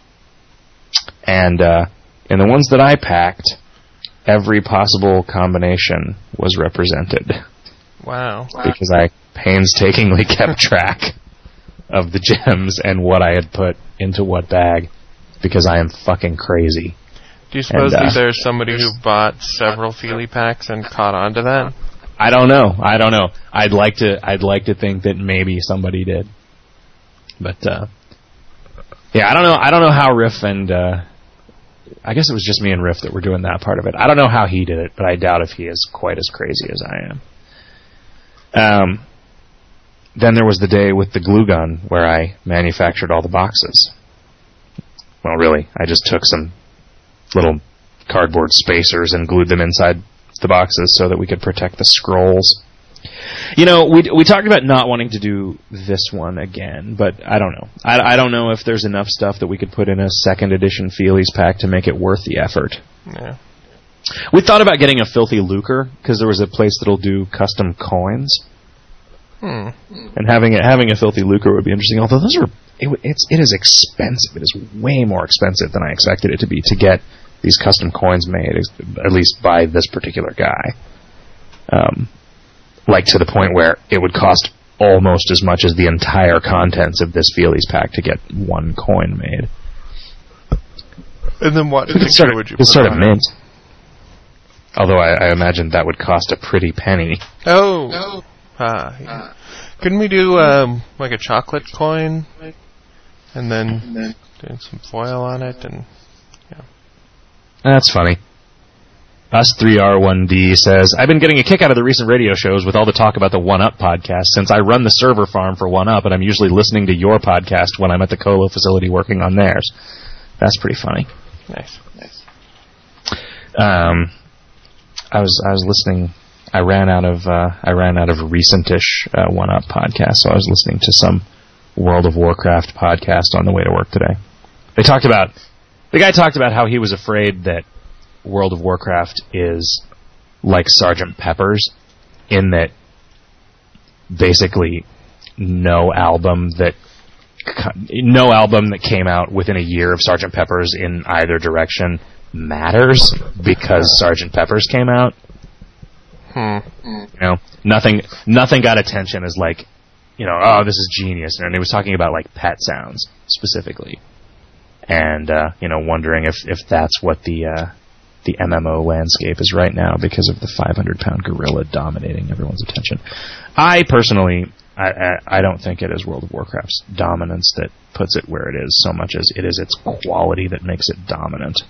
And uh, in the ones that I packed, every possible combination was represented. Wow. Because I painstakingly kept track of the gems and what I had put into what bag, because I am fucking crazy. Do you suppose and, uh, there's somebody who bought several Feely packs and caught on to that? I don't know. I don't know. I'd like to. I'd like to think that maybe somebody did, but uh, yeah, I don't know. I don't know how Riff and uh, I guess it was just me and Riff that were doing that part of it. I don't know how he did it, but I doubt if he is quite as crazy as I am. Um. Then there was the day with the glue gun where I manufactured all the boxes. Well, really, I just took some little cardboard spacers and glued them inside the boxes so that we could protect the scrolls. You know, we we talked about not wanting to do this one again, but I don't know. I, I don't know if there's enough stuff that we could put in a second edition Feelies pack to make it worth the effort. Yeah. We thought about getting a Filthy Lucre, because there was a place that'll do custom coins. Hmm. And having a, having a Filthy Lucre would be interesting. Although those are, it, it's it is expensive. It is way more expensive than I expected it to be to get these custom coins made, at least by this particular guy. Um, like to the point where it would cost almost as much as the entire contents of this Feelies pack to get one coin made. And then what You could start, would you could put start a on mint. Although I, I imagine that would cost a pretty penny. it? Oh. oh. Ah, yeah. Couldn't we do um, like a chocolate coin, and then do some foil on it, and yeah. That's funny. Us three R one D says, I've been getting a kick out of the recent radio shows with all the talk about the one up podcast since I run the server farm for one up and I'm usually listening to your podcast when I'm at the Colo facility working on theirs. That's pretty funny. Nice. Nice. Um, I was I was listening. I ran out of uh, I ran out of recentish uh, one up podcast, so I was listening to some World of Warcraft podcast on the way to work today. They talked about the guy talked about how he was afraid that World of Warcraft is like Sergeant Pepper's in that basically no album that no album that came out within a year of Sergeant Pepper's in either direction matters because Sergeant Pepper's came out. Hmm. You know, nothing nothing got attention as like, you know, oh, this is genius. And he was talking about like pet sounds specifically. And uh, you know, wondering if, if that's what the uh, the M M O landscape is right now because of the five hundred pound gorilla dominating everyone's attention. I personally, I, I, I don't think it is World of Warcraft's dominance that puts it where it is so much as it is its quality that makes it dominant.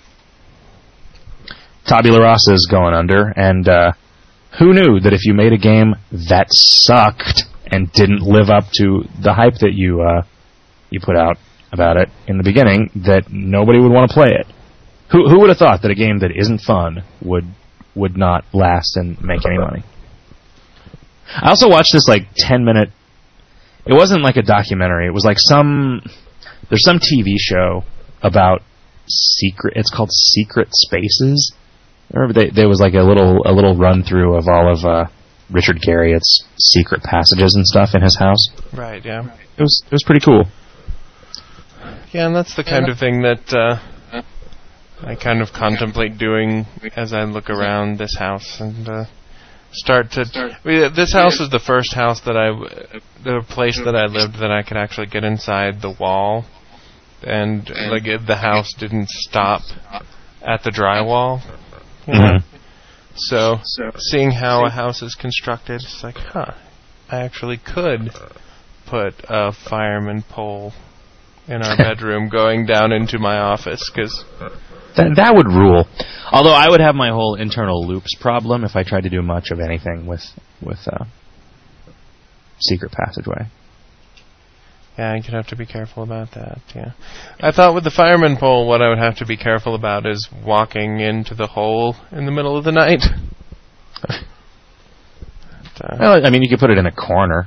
Tabula Rasa is going under, and uh, who knew that if you made a game that sucked and didn't live up to the hype that you uh, you put out about it in the beginning, that nobody would want to play it? Who who would have thought that a game that isn't fun would would not last and make any money? I also watched this like ten minute. It wasn't like a documentary. It was like some there's some T V show about secret. It's called Secret Spaces. Remember, they, there was like a little a little run through of all of uh, Richard Garriott's secret passages and stuff in his house. Right. Yeah. It was it was pretty cool. Yeah, and that's the kind of thing that. Uh, I kind of contemplate doing as I look around this house and uh, start to. I mean, this house is the first house that I, the place that I lived that I could actually get inside the wall, and like it, the house didn't stop at the drywall. You know? Mm-hmm. So seeing how a house is constructed, it's like, huh, I actually could put a fireman pole in our bedroom going down into my office because. That, that would rule. Although I would have my whole internal loops problem if I tried to do much of anything with with uh, secret passageway. Yeah, you'd have to be careful about that. Yeah, I thought with the fireman pole, what I would have to be careful about is walking into the hole in the middle of the night. but, uh, well, I mean, you could put it in a corner.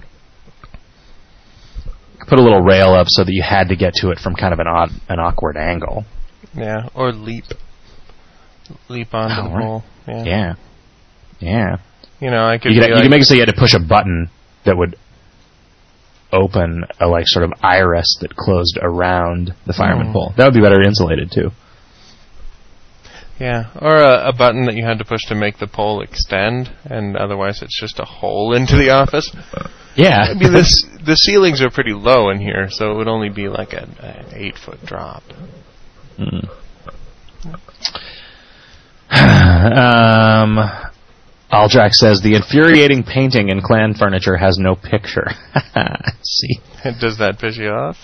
You could put a little rail up so that you had to get to it from kind of an odd, an awkward angle. Yeah, or leap. Leap onto oh, the right. pole. Yeah. yeah. Yeah. You know, I could You could, you like, could make it so you had to push a button that would open a like sort of iris that closed around the fireman mm. pole. That would be better insulated too. Yeah, or a, a button that you had to push to make the pole extend, and otherwise it's just a hole into the office. Yeah. I mean, this, the ceilings are pretty low in here, so it would only be like an eight foot drop. Mm. um, Aldrak says the infuriating painting in clan furniture has no picture. See, does that piss you off?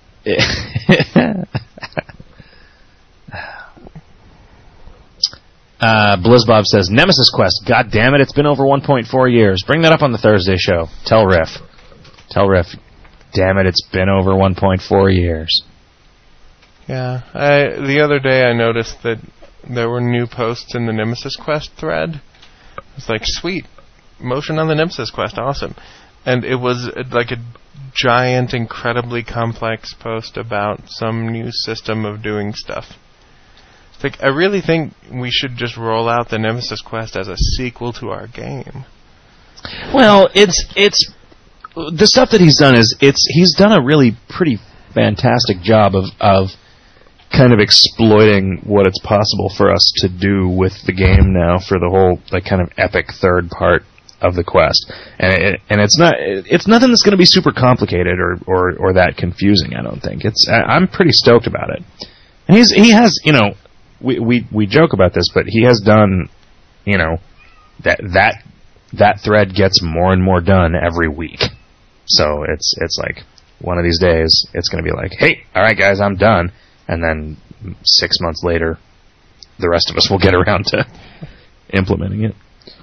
uh, Blizzbob says Nemesis Quest. God damn it! It's been over one point four years. Bring that up on the Thursday show. Tell Riff. Tell Riff. Damn it! It's been over one point four years. Yeah, I, the other day I noticed that there were new posts in the Nemesis Quest thread. It's like, sweet, motion on the Nemesis Quest, awesome. And it was uh, like a giant, incredibly complex post about some new system of doing stuff. It's like, I really think we should just roll out the Nemesis Quest as a sequel to our game. Well, it's, it's, the stuff that he's done is, it's, he's done a really pretty fantastic job of, of, kind of exploiting what it's possible for us to do with the game now for the whole like kind of epic third part of the quest, and it, and it's not it's nothing that's going to be super complicated or, or, or that confusing. I don't think it's. I'm pretty stoked about it. And he's he has you know we we we joke about this, but he has done you know that that that thread gets more and more done every week. So it's it's like one of these days it's going to be like, hey, all right guys, I'm done. And then six months later, the rest of us will get around to implementing it.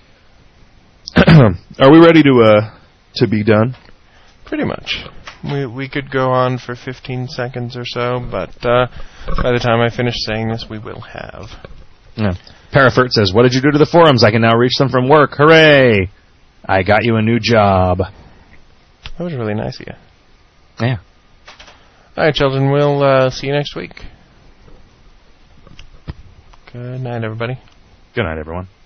Are we ready to uh, to be done? Pretty much. We we could go on for fifteen seconds or so, but uh, by the time I finish saying this, we will have. Yeah. Parafert says, "What did you do to the forums? I can now reach them from work. Hooray! I got you a new job." That was really nice of you. Yeah. All right, children. We'll uh, see you next week. Good night, everybody. Good night, everyone.